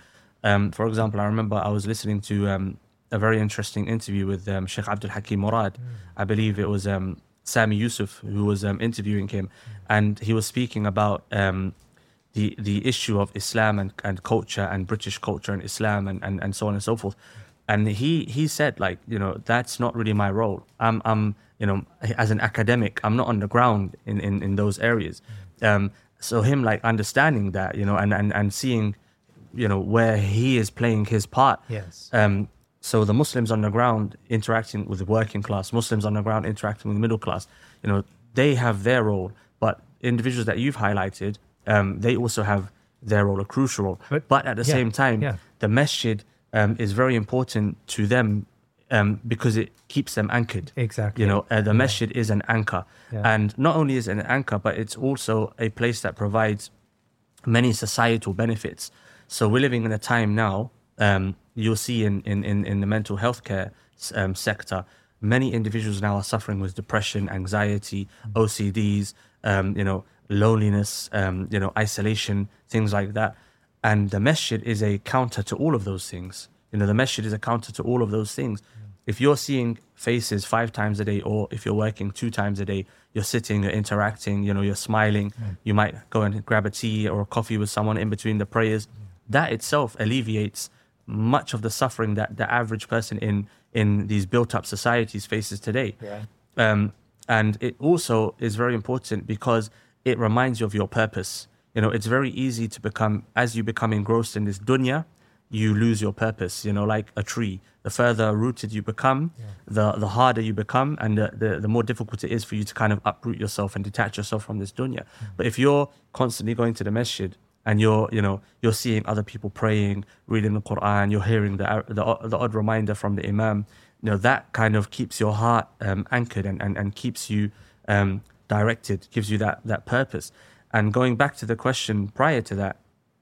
Um, for example, I remember I was listening to um, a very interesting interview with um, Sheikh Abdul Hakim Murad. Mm. I believe it was um, Sami Yusuf who was um, interviewing him, mm. and he was speaking about um, the the issue of Islam and, and culture and British culture and Islam and, and, and so on and so forth. And he he said, like, you know, that's not really my role. I'm I'm you know, as an academic, I'm not on the ground in, in, in those areas. Um, so him like understanding that, you know, and, and, and seeing, you know, where he is playing his part. Yes. Um, so the Muslims on the ground interacting with the working class, Muslims on the ground interacting with the middle class, you know, they have their role. But individuals that you've highlighted, um, they also have their role, a crucial role. But, but at the yeah, same time, yeah. the masjid um, is very important to them um, because it keeps them anchored. Exactly. You know, uh, the yeah. masjid is an anchor. Yeah. And not only is it an anchor, but it's also a place that provides many societal benefits. So we're living in a time now, um, you'll see in, in, in, in the mental health care um, sector, many individuals now are suffering with depression, anxiety, O C Ds, um, you know, loneliness, um, you know, isolation, things like that. And the masjid is a counter to all of those things. You know, the masjid is a counter to all of those things. If you're seeing faces five times a day, or if you're working two times a day, you're sitting, you're interacting, you know, you're smiling, mm. you might go and grab a tea or a coffee with someone in between the prayers. That itself alleviates much of the suffering that the average person in, in these built-up societies faces today. Yeah. Um, and it also is very important because it reminds you of your purpose. You know, it's very easy to become, as you become engrossed in this dunya, you lose your purpose, you know, like a tree. The further rooted you become, yeah. the the harder you become, and the, the, the more difficult it is for you to kind of uproot yourself and detach yourself from this dunya. Mm-hmm. But if you're constantly going to the masjid and you're, you know, you're seeing other people praying, reading the Quran, you're hearing the the, the odd reminder from the imam, you know, that kind of keeps your heart um, anchored and, and, and keeps you um, directed, gives you that, that purpose. And going back to the question prior to that,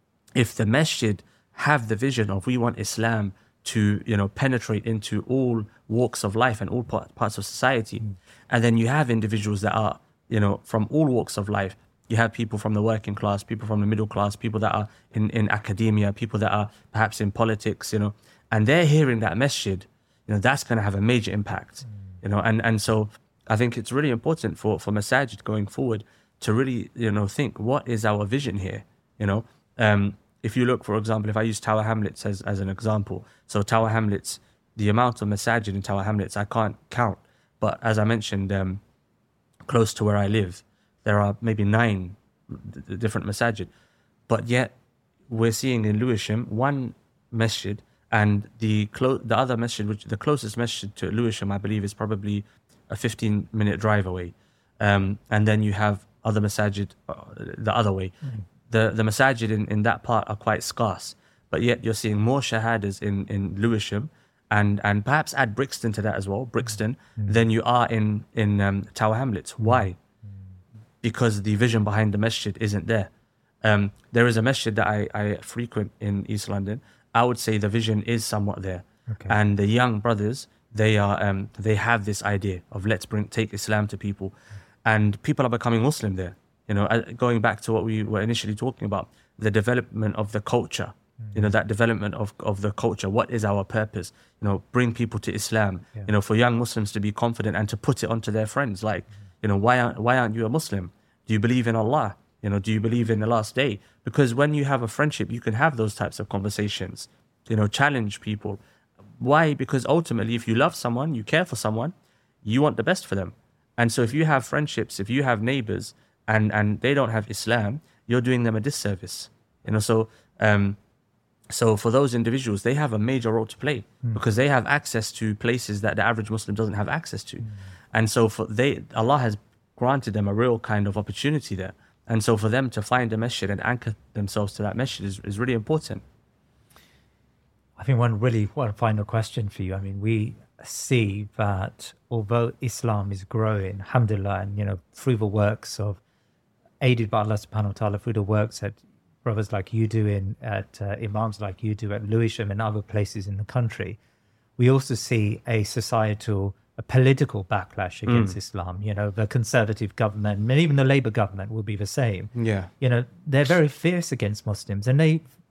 if the masjid have the vision of we want Islam to, you know, penetrate into all walks of life and all parts of society, mm. and then you have individuals that are, you know, from all walks of life. You have people from the working class, people from the middle class, people that are in, in academia, people that are perhaps in politics, you know, and they're hearing that masjid, you know, that's going to have a major impact, mm. you know, and, and so I think it's really important for, for masajid going forward to really, you know, think, what is our vision here, you know? Um, If you look, for example, if I use Tower Hamlets as, as an example, so Tower Hamlets, the amount of masajid in Tower Hamlets, I can't count. But as I mentioned, um, close to where I live, there are maybe nine d- different masajid. But yet, we're seeing in Lewisham one masjid, and the clo- the other masjid, which the closest masjid to Lewisham, I believe, is probably a fifteen-minute drive away. Um, and then you have other masajid uh, the other way. Mm-hmm. The the masajid in, in that part are quite scarce, but yet you're seeing more shahadas in, in Lewisham, and, and perhaps add Brixton to that as well, Brixton, mm-hmm. than you are in, in um, Tower Hamlets. Mm-hmm. Why? Mm-hmm. Because the vision behind the masjid isn't there. Um, there is a masjid that I, I frequent in East London. I would say the vision is somewhat there. Okay. And the young brothers, they are um, they have this idea of let's bring take Islam to people. And people are becoming Muslim there. You know, going back to what we were initially talking about, the development of the culture, mm. you know, that development of, of the culture. What is our purpose? You know, bring people to Islam, yeah. you know, for young Muslims to be confident and to put it onto their friends. Like, mm. you know, why aren't, why aren't you a Muslim? Do you believe in Allah? You know, do you believe in the last day? Because when you have a friendship, you can have those types of conversations, you know, challenge people. Why? Because ultimately, if you love someone, you care for someone, you want the best for them. And so if you have friendships, if you have neighbors, and and they don't have Islam, you're doing them a disservice. You know, so um, so for those individuals, they have a major role to play mm. because they have access to places that the average Muslim doesn't have access to. Mm. And so for they, Allah has granted them a real kind of opportunity there. And so for them to find a masjid and anchor themselves to that masjid is, is really important. I think one really one final question for you. I mean, we see that although Islam is growing, alhamdulillah, and, you know, through the works of aided by Allah subhanahu wa ta'ala, through the works that brothers like you do in at uh, imams like you do at Lewisham and other places in the country, we also see a societal, a political backlash against mm. Islam. You know, the conservative government, and even the Labour government will be the same. Yeah. You know, they're very fierce against Muslims, and they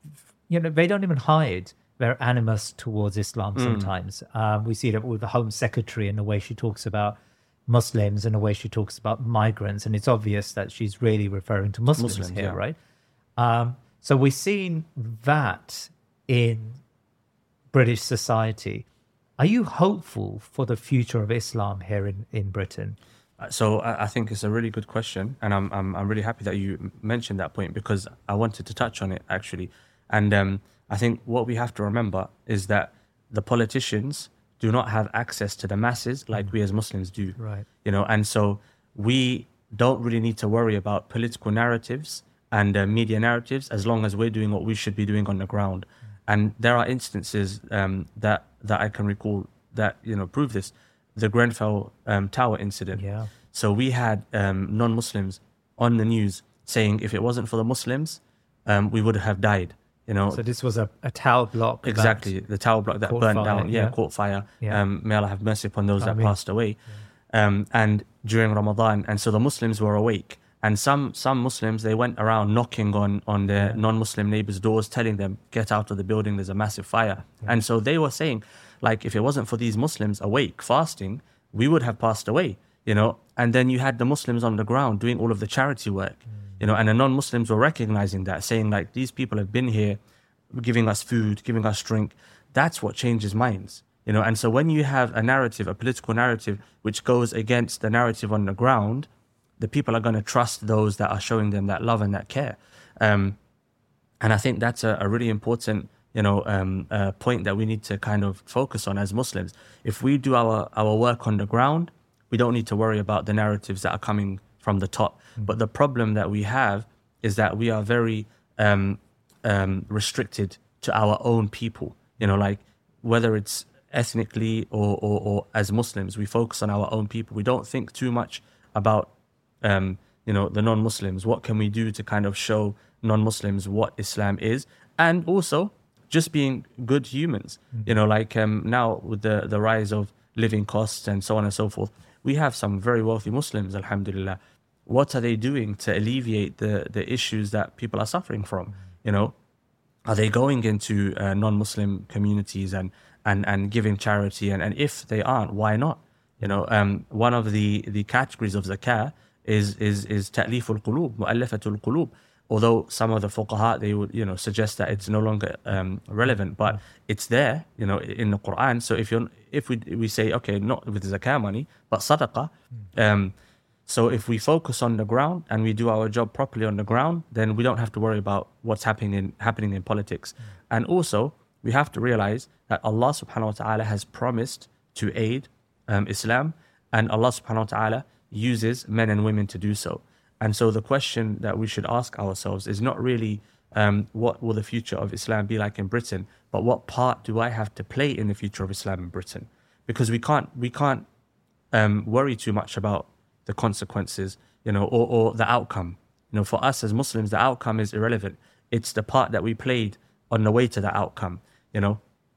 you know, they don't even hide their animus towards Islam sometimes. Um, we see that with the Home Secretary and the way she talks about Muslims and the way she talks about migrants. And it's obvious that she's really referring to Muslims, Muslims, here, yeah. right? Um, so we're seeing that in British society. Are you hopeful for the future of Islam here in, in Britain? So I I think it's a really good question, and I'm I'm I'm really happy that you mentioned that point, because I wanted to touch on it actually. And um, I think what we have to remember is that the politicians do not have access to the masses like we as Muslims do. Right. You know, and so we don't really need to worry about political narratives and uh, media narratives as long as we're doing what we should be doing on the ground. And there are instances um, that that I can recall that, you know, prove this. The Grenfell um, Tower incident. Yeah. So we had um, non-Muslims on the news saying if it wasn't for the Muslims, um, we would have died. You know, So this was a, a tower block. that- exactly the tower block that caught burned fire, down. Yeah, yeah. caught fire. Yeah. Um, may Allah have mercy upon those that Ameen. passed away. Um, and during Ramadan, and so the Muslims were awake. And some some Muslims, they went around knocking on on their non-Muslim neighbors' doors, telling them, "Get out of the building. There's a massive fire." And so they were saying, like, if it wasn't for these Muslims awake, fasting, we would have passed away. You know. And then you had the Muslims on the ground doing all of the charity work. You know, and the non-Muslims were recognizing that, saying like, these people have been here, giving us food, giving us drink. That's what changes minds. You know. And so when you have a narrative, a political narrative, which goes against the narrative on the ground, the people are going to trust those that are showing them that love and that care. Um, and I think that's a, a really important, you know, um, uh, point that we need to kind of focus on as Muslims. If we do our, our work on the ground, we don't need to worry about the narratives that are coming from the top. Mm-hmm. But the problem that we have is that we are very um, um, restricted to our own people. You know, like whether it's ethnically or, or, or as Muslims, we focus on our own people. We don't think too much about Um, you know, the non-Muslims. What can we do to kind of show non-Muslims what Islam is? And also just being good humans. Mm-hmm. You know, like um, now with the, the rise of living costs and so on and so forth, we have some very wealthy Muslims, alhamdulillah. What are they doing to alleviate the, the issues that people are suffering from? Mm-hmm. You know, are they going into uh, non-Muslim communities and, and, and giving charity? And, and if they aren't, why not? You know, um, one of the, the categories of zakah is is is ta'lif al-qulub, mu'allafat al-qulub. Although some of the fuqaha, they would, you know, suggest that it's no longer um, relevant, but it's there, you know, in the Quran. So if you if we we say, okay, not with zakah money, but sadaqah, um, so if we focus on the ground and we do our job properly on the ground, then we don't have to worry about what's happening in happening in politics. And also, we have to realize that Allah subhanahu wa ta'ala has promised to aid um, Islam, and Allah subhanahu wa ta'ala uses men and women to do so. And so the question that we should ask ourselves is not really um, what will the future of Islam be like in Britain, but what part do I have to play in the future of Islam in Britain? Because we can't we can't um, worry too much about the consequences, you know, or, or the outcome. You know, for us as Muslims, the outcome is irrelevant. It's the part that we played on the way to the outcome. You know,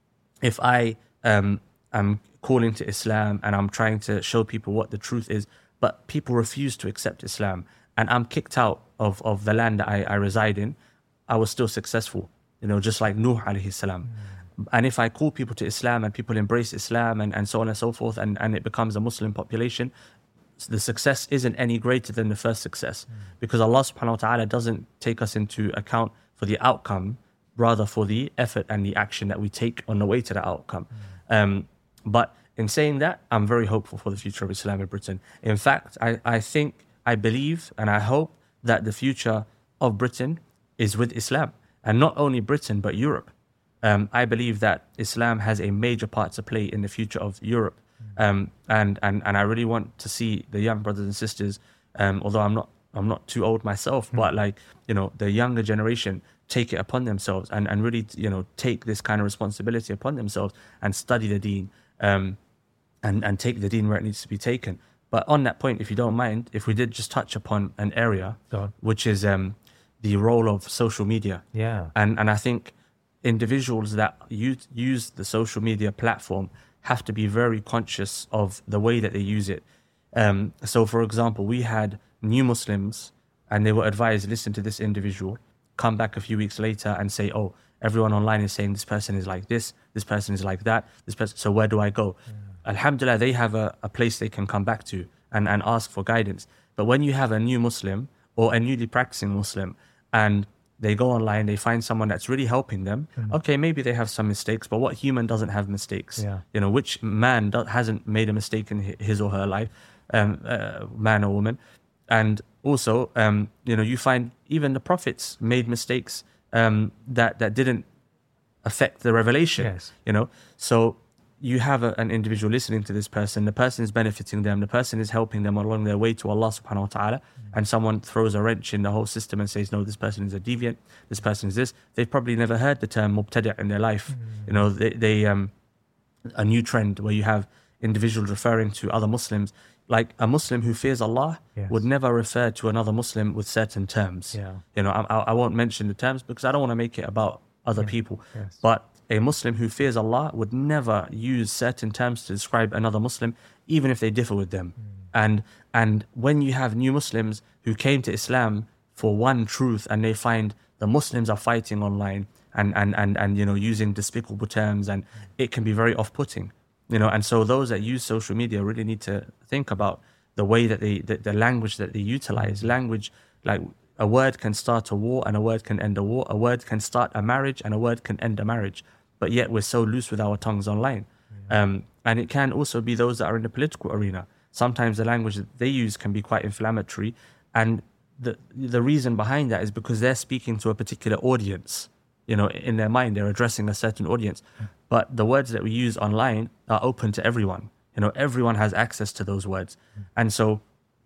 if I um, am calling to Islam and I'm trying to show people what the truth is, but people refuse to accept Islam, and I'm kicked out of, of the land that I, I reside in, I was still successful, you know, just like Nuh alayhi salam. Mm. And if I call people to Islam and people embrace Islam and, and so on and so forth, and, and it becomes a Muslim population, the success isn't any greater than the first success. Mm. Because Allah subhanahu wa ta'ala doesn't take us into account for the outcome, rather for the effort and the action that we take on the way to the outcome. Mm. Um, but in saying that, I'm very hopeful for the future of Islam in Britain. In fact, I, I think, I believe, and I hope that the future of Britain is with Islam. And not only Britain, but Europe. Um, I believe that Islam has a major part to play in the future of Europe. Um, and, and, and I really want to see the young brothers and sisters, um, although I'm not I'm not too old myself, mm. but like, you know, the younger generation take it upon themselves and, and really, you know, take this kind of responsibility upon themselves and study the deen. Um, And, and take the deen where it needs to be taken. But on that point, if you don't mind, if we did just touch upon an area, which is um, the role of social media. Yeah. And and I think individuals that use, use the social media platform have to be very conscious of the way that they use it. Um, so, for example, we had new Muslims and they were advised, listen to this individual, come back a few weeks later and say, oh, everyone online is saying this person is like this, this person is like that, this person. So where do I go? Yeah. Alhamdulillah, they have a, a place they can come back to and, and ask for guidance. But when you have a new Muslim or a newly practicing Muslim and they go online, they find someone that's really helping them. Mm. Okay, maybe they have some mistakes, but what human doesn't have mistakes? Yeah. You know, which man do, hasn't made a mistake in his or her life, um, uh, man or woman? And also, um, you know, you find even the prophets made mistakes um, that that didn't affect the revelation. Yes. You know, so you have a, an individual listening to this person, the person is benefiting them, the person is helping them along their way to Allah subhanahu wa ta'ala, mm. and someone throws a wrench in the whole system and says, no, this person is a deviant, this person is this. They've probably never heard the term mubtadi' in their life. Mm. You know, they, they um, a new trend where you have individuals referring to other Muslims, like a Muslim who fears Allah yes. would never refer to another Muslim with certain terms. Yeah. You know, I, I won't mention the terms because I don't want to make it about other yeah. people, yes. but a Muslim who fears Allah would never use certain terms to describe another Muslim, even if they differ with them. Mm. And and when you have new Muslims who came to Islam for one truth and they find the Muslims are fighting online and and and, and you know, using despicable terms, and it can be very off-putting. You know, and so those that use social media really need to think about the way that they, the, the language that they utilize. Mm. Language, like a word can start a war and a word can end a war. A word can start a marriage and a word can end a marriage. But yet we're so loose with our tongues online. Yeah. Um, and it can also be those that are in the political arena. Sometimes the language that they use can be quite inflammatory. And the the reason behind that is because they're speaking to a particular audience. You know, in their mind, they're addressing a certain audience. Yeah. But the words that we use online are open to everyone. You know, everyone has access to those words. Yeah. And so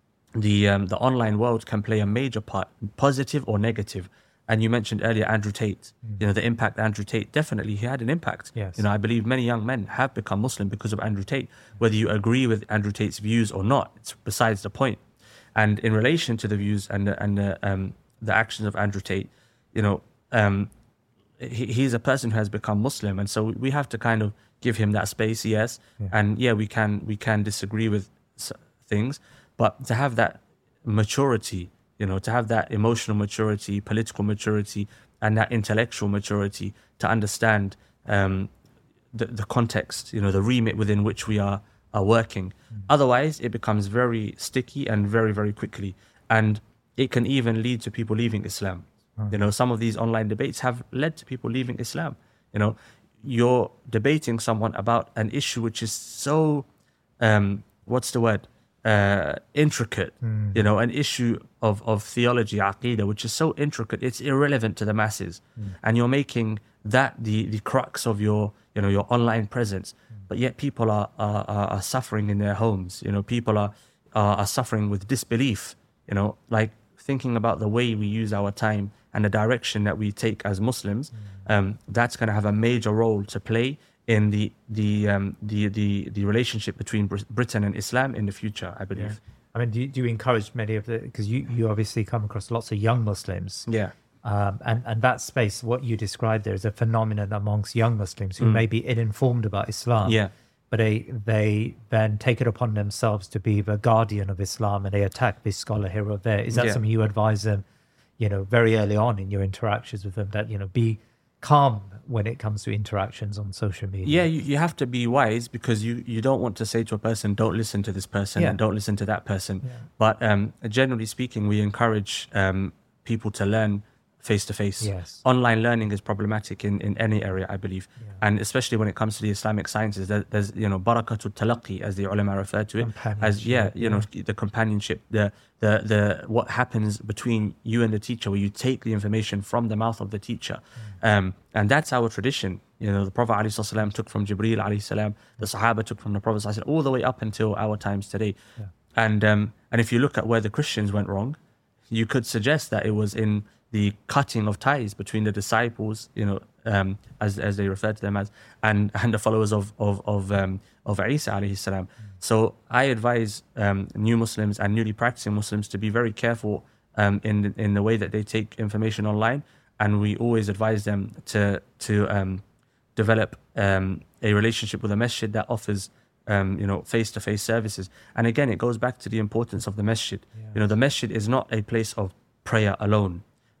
the um, the online world can play a major part, positive or negative. And you mentioned earlier Andrew Tate, mm. you know, the impact Andrew Tate, definitely he had an impact. Yes. You know, I believe many young men have become Muslim because of Andrew Tate. Whether you agree with Andrew Tate's views or not, it's besides the point. And in relation to the views and the, and the, um, the actions of Andrew Tate, you know, um, he, he's a person who has become Muslim. And so we have to kind of give him that space, yes. Yeah. And yeah, we can, we can disagree with things, but to have that maturity, you know, to have that emotional maturity, political maturity, and that intellectual maturity to understand um, the, the context, you know, the remit within which we are, are working. Mm. Otherwise, it becomes very sticky and very, very quickly. And it can even lead to people leaving Islam. Mm. You know, some of these online debates have led to people leaving Islam. You know, you're debating someone about an issue which is so, um, what's the word? Uh, intricate, mm. you know, an issue of, of theology, aqidah, which is so intricate, it's irrelevant to the masses. Mm. And you're making that the, the crux of your, you know, your online presence. Mm. But yet people are, are, are suffering in their homes. You know, people are, are, are suffering with disbelief, you know, like thinking about the way we use our time and the direction that we take as Muslims. Mm. Um, that's going to have a major role to play in the the um, the the the relationship between Britain and Islam in the future, I believe. Yeah. I mean, do you, do you encourage many of the, because you, you obviously come across lots of young Muslims. Yeah. Um, and, and that space, what you described there is a phenomenon amongst young Muslims who mm. may be ill-informed about Islam. Yeah. But they they then take it upon themselves to be the guardian of Islam and they attack this scholar here or there. Is that yeah. something you advise them, you know, very early on in your interactions with them, that, you know, be calm when it comes to interactions on social media? Yeah, you, you have to be wise, because you, you don't want to say to a person, don't listen to this person yeah. and don't listen to that person. Yeah. But um, generally speaking, we encourage um, people to learn face-to-face. Yes. Online learning is problematic in, in any area, I believe. Yeah. And especially when it comes to the Islamic sciences, there, there's, you know, barakatul talaqi, as the ulama refer to it. As, yeah, you know, yeah. the companionship, the, the, the, what happens between you and the teacher, where you take the information from the mouth of the teacher. Mm. Um, and that's our tradition. You know, the Prophet ﷺ took from Jibreel ﷺ, the Sahaba took from the Prophet ﷺ, all the way up until our times today. Yeah. And, um, and if you look at where the Christians went wrong, you could suggest that it was in the cutting of ties between the disciples, you know, um, as as they refer to them as, and and the followers of of of um, of Isa alayhi salam. Mm. So I advise um, new Muslims and newly practicing Muslims to be very careful um, in in the way that they take information online, and we always advise them to to um, develop um, a relationship with a masjid that offers um, you know, face-to-face services. And again, it goes back to the importance of the masjid. Yeah. You know, the masjid is not a place of prayer alone.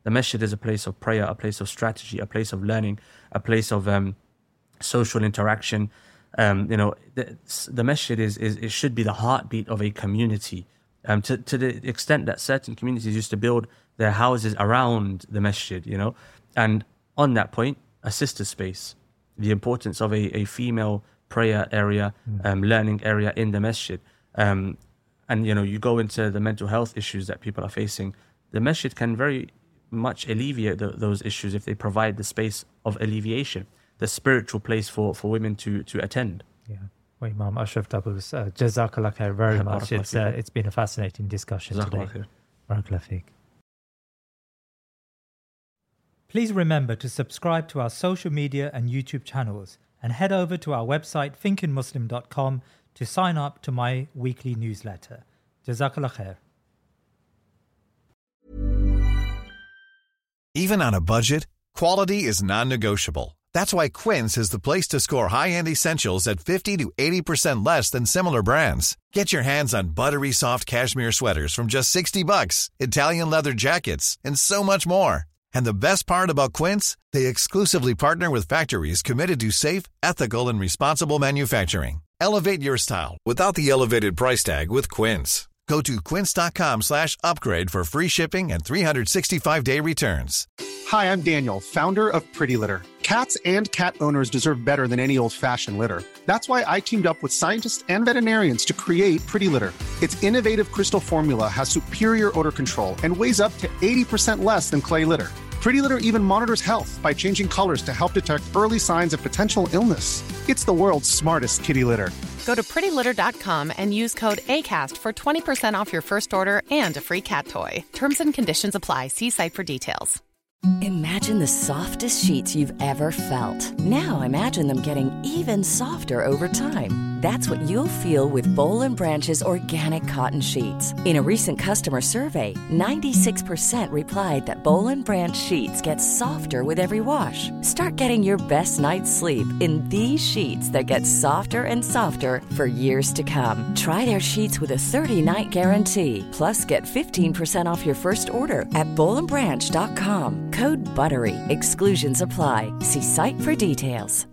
The masjid is a place of prayer, a place of strategy, a place of learning, a place of um, social interaction. Um, you know, the, the masjid is, is it should be the heartbeat of a community. Um, to to the extent that certain communities used to build their houses around the masjid, you know, and on that point, a sister space, the importance of a, a female prayer area, mm. um, learning area in the masjid. Um, and, you know, you go into the mental health issues that people are facing, the masjid can very much alleviate the, those issues if they provide the space of alleviation, the spiritual place for, for women to, to attend. Yeah. Well, Imam Ashraf Dabbous, uh, Jazakallah khair very much. It's, uh, it's been a fascinating discussion today. Barakallah feek. Please remember to subscribe to our social media and YouTube channels and head over to our website thinking muslim dot com to sign up to my weekly newsletter. Jazakallah khair. Even on a budget, quality is non-negotiable. That's why Quince is the place to score high-end essentials at fifty to eighty percent less than similar brands. Get your hands on buttery soft cashmere sweaters from just sixty bucks, Italian leather jackets, and so much more. And the best part about Quince, they exclusively partner with factories committed to safe, ethical, and responsible manufacturing. Elevate your style without the elevated price tag with Quince. Go to quince.com slash upgrade for free shipping and three sixty-five day returns. Hi, I'm Daniel, founder of Pretty Litter. Cats and cat owners deserve better than any old-fashioned litter. That's why I teamed up with scientists and veterinarians to create Pretty Litter. Its innovative crystal formula has superior odor control and weighs up to eighty percent less than clay litter. Pretty Litter even monitors health by changing colors to help detect early signs of potential illness. It's the world's smartest kitty litter. Go to pretty litter dot com and use code ACAST for twenty percent off your first order and a free cat toy. Terms and conditions apply. See site for details. Imagine the softest sheets you've ever felt. Now imagine them getting even softer over time. That's what you'll feel with Boll and Branch's organic cotton sheets. In a recent customer survey, ninety-six percent replied that Boll and Branch sheets get softer with every wash. Start getting your best night's sleep in these sheets that get softer and softer for years to come. Try their sheets with a thirty-night guarantee. Plus, get fifteen percent off your first order at boll and branch dot com. Code BUTTERY. Exclusions apply. See site for details.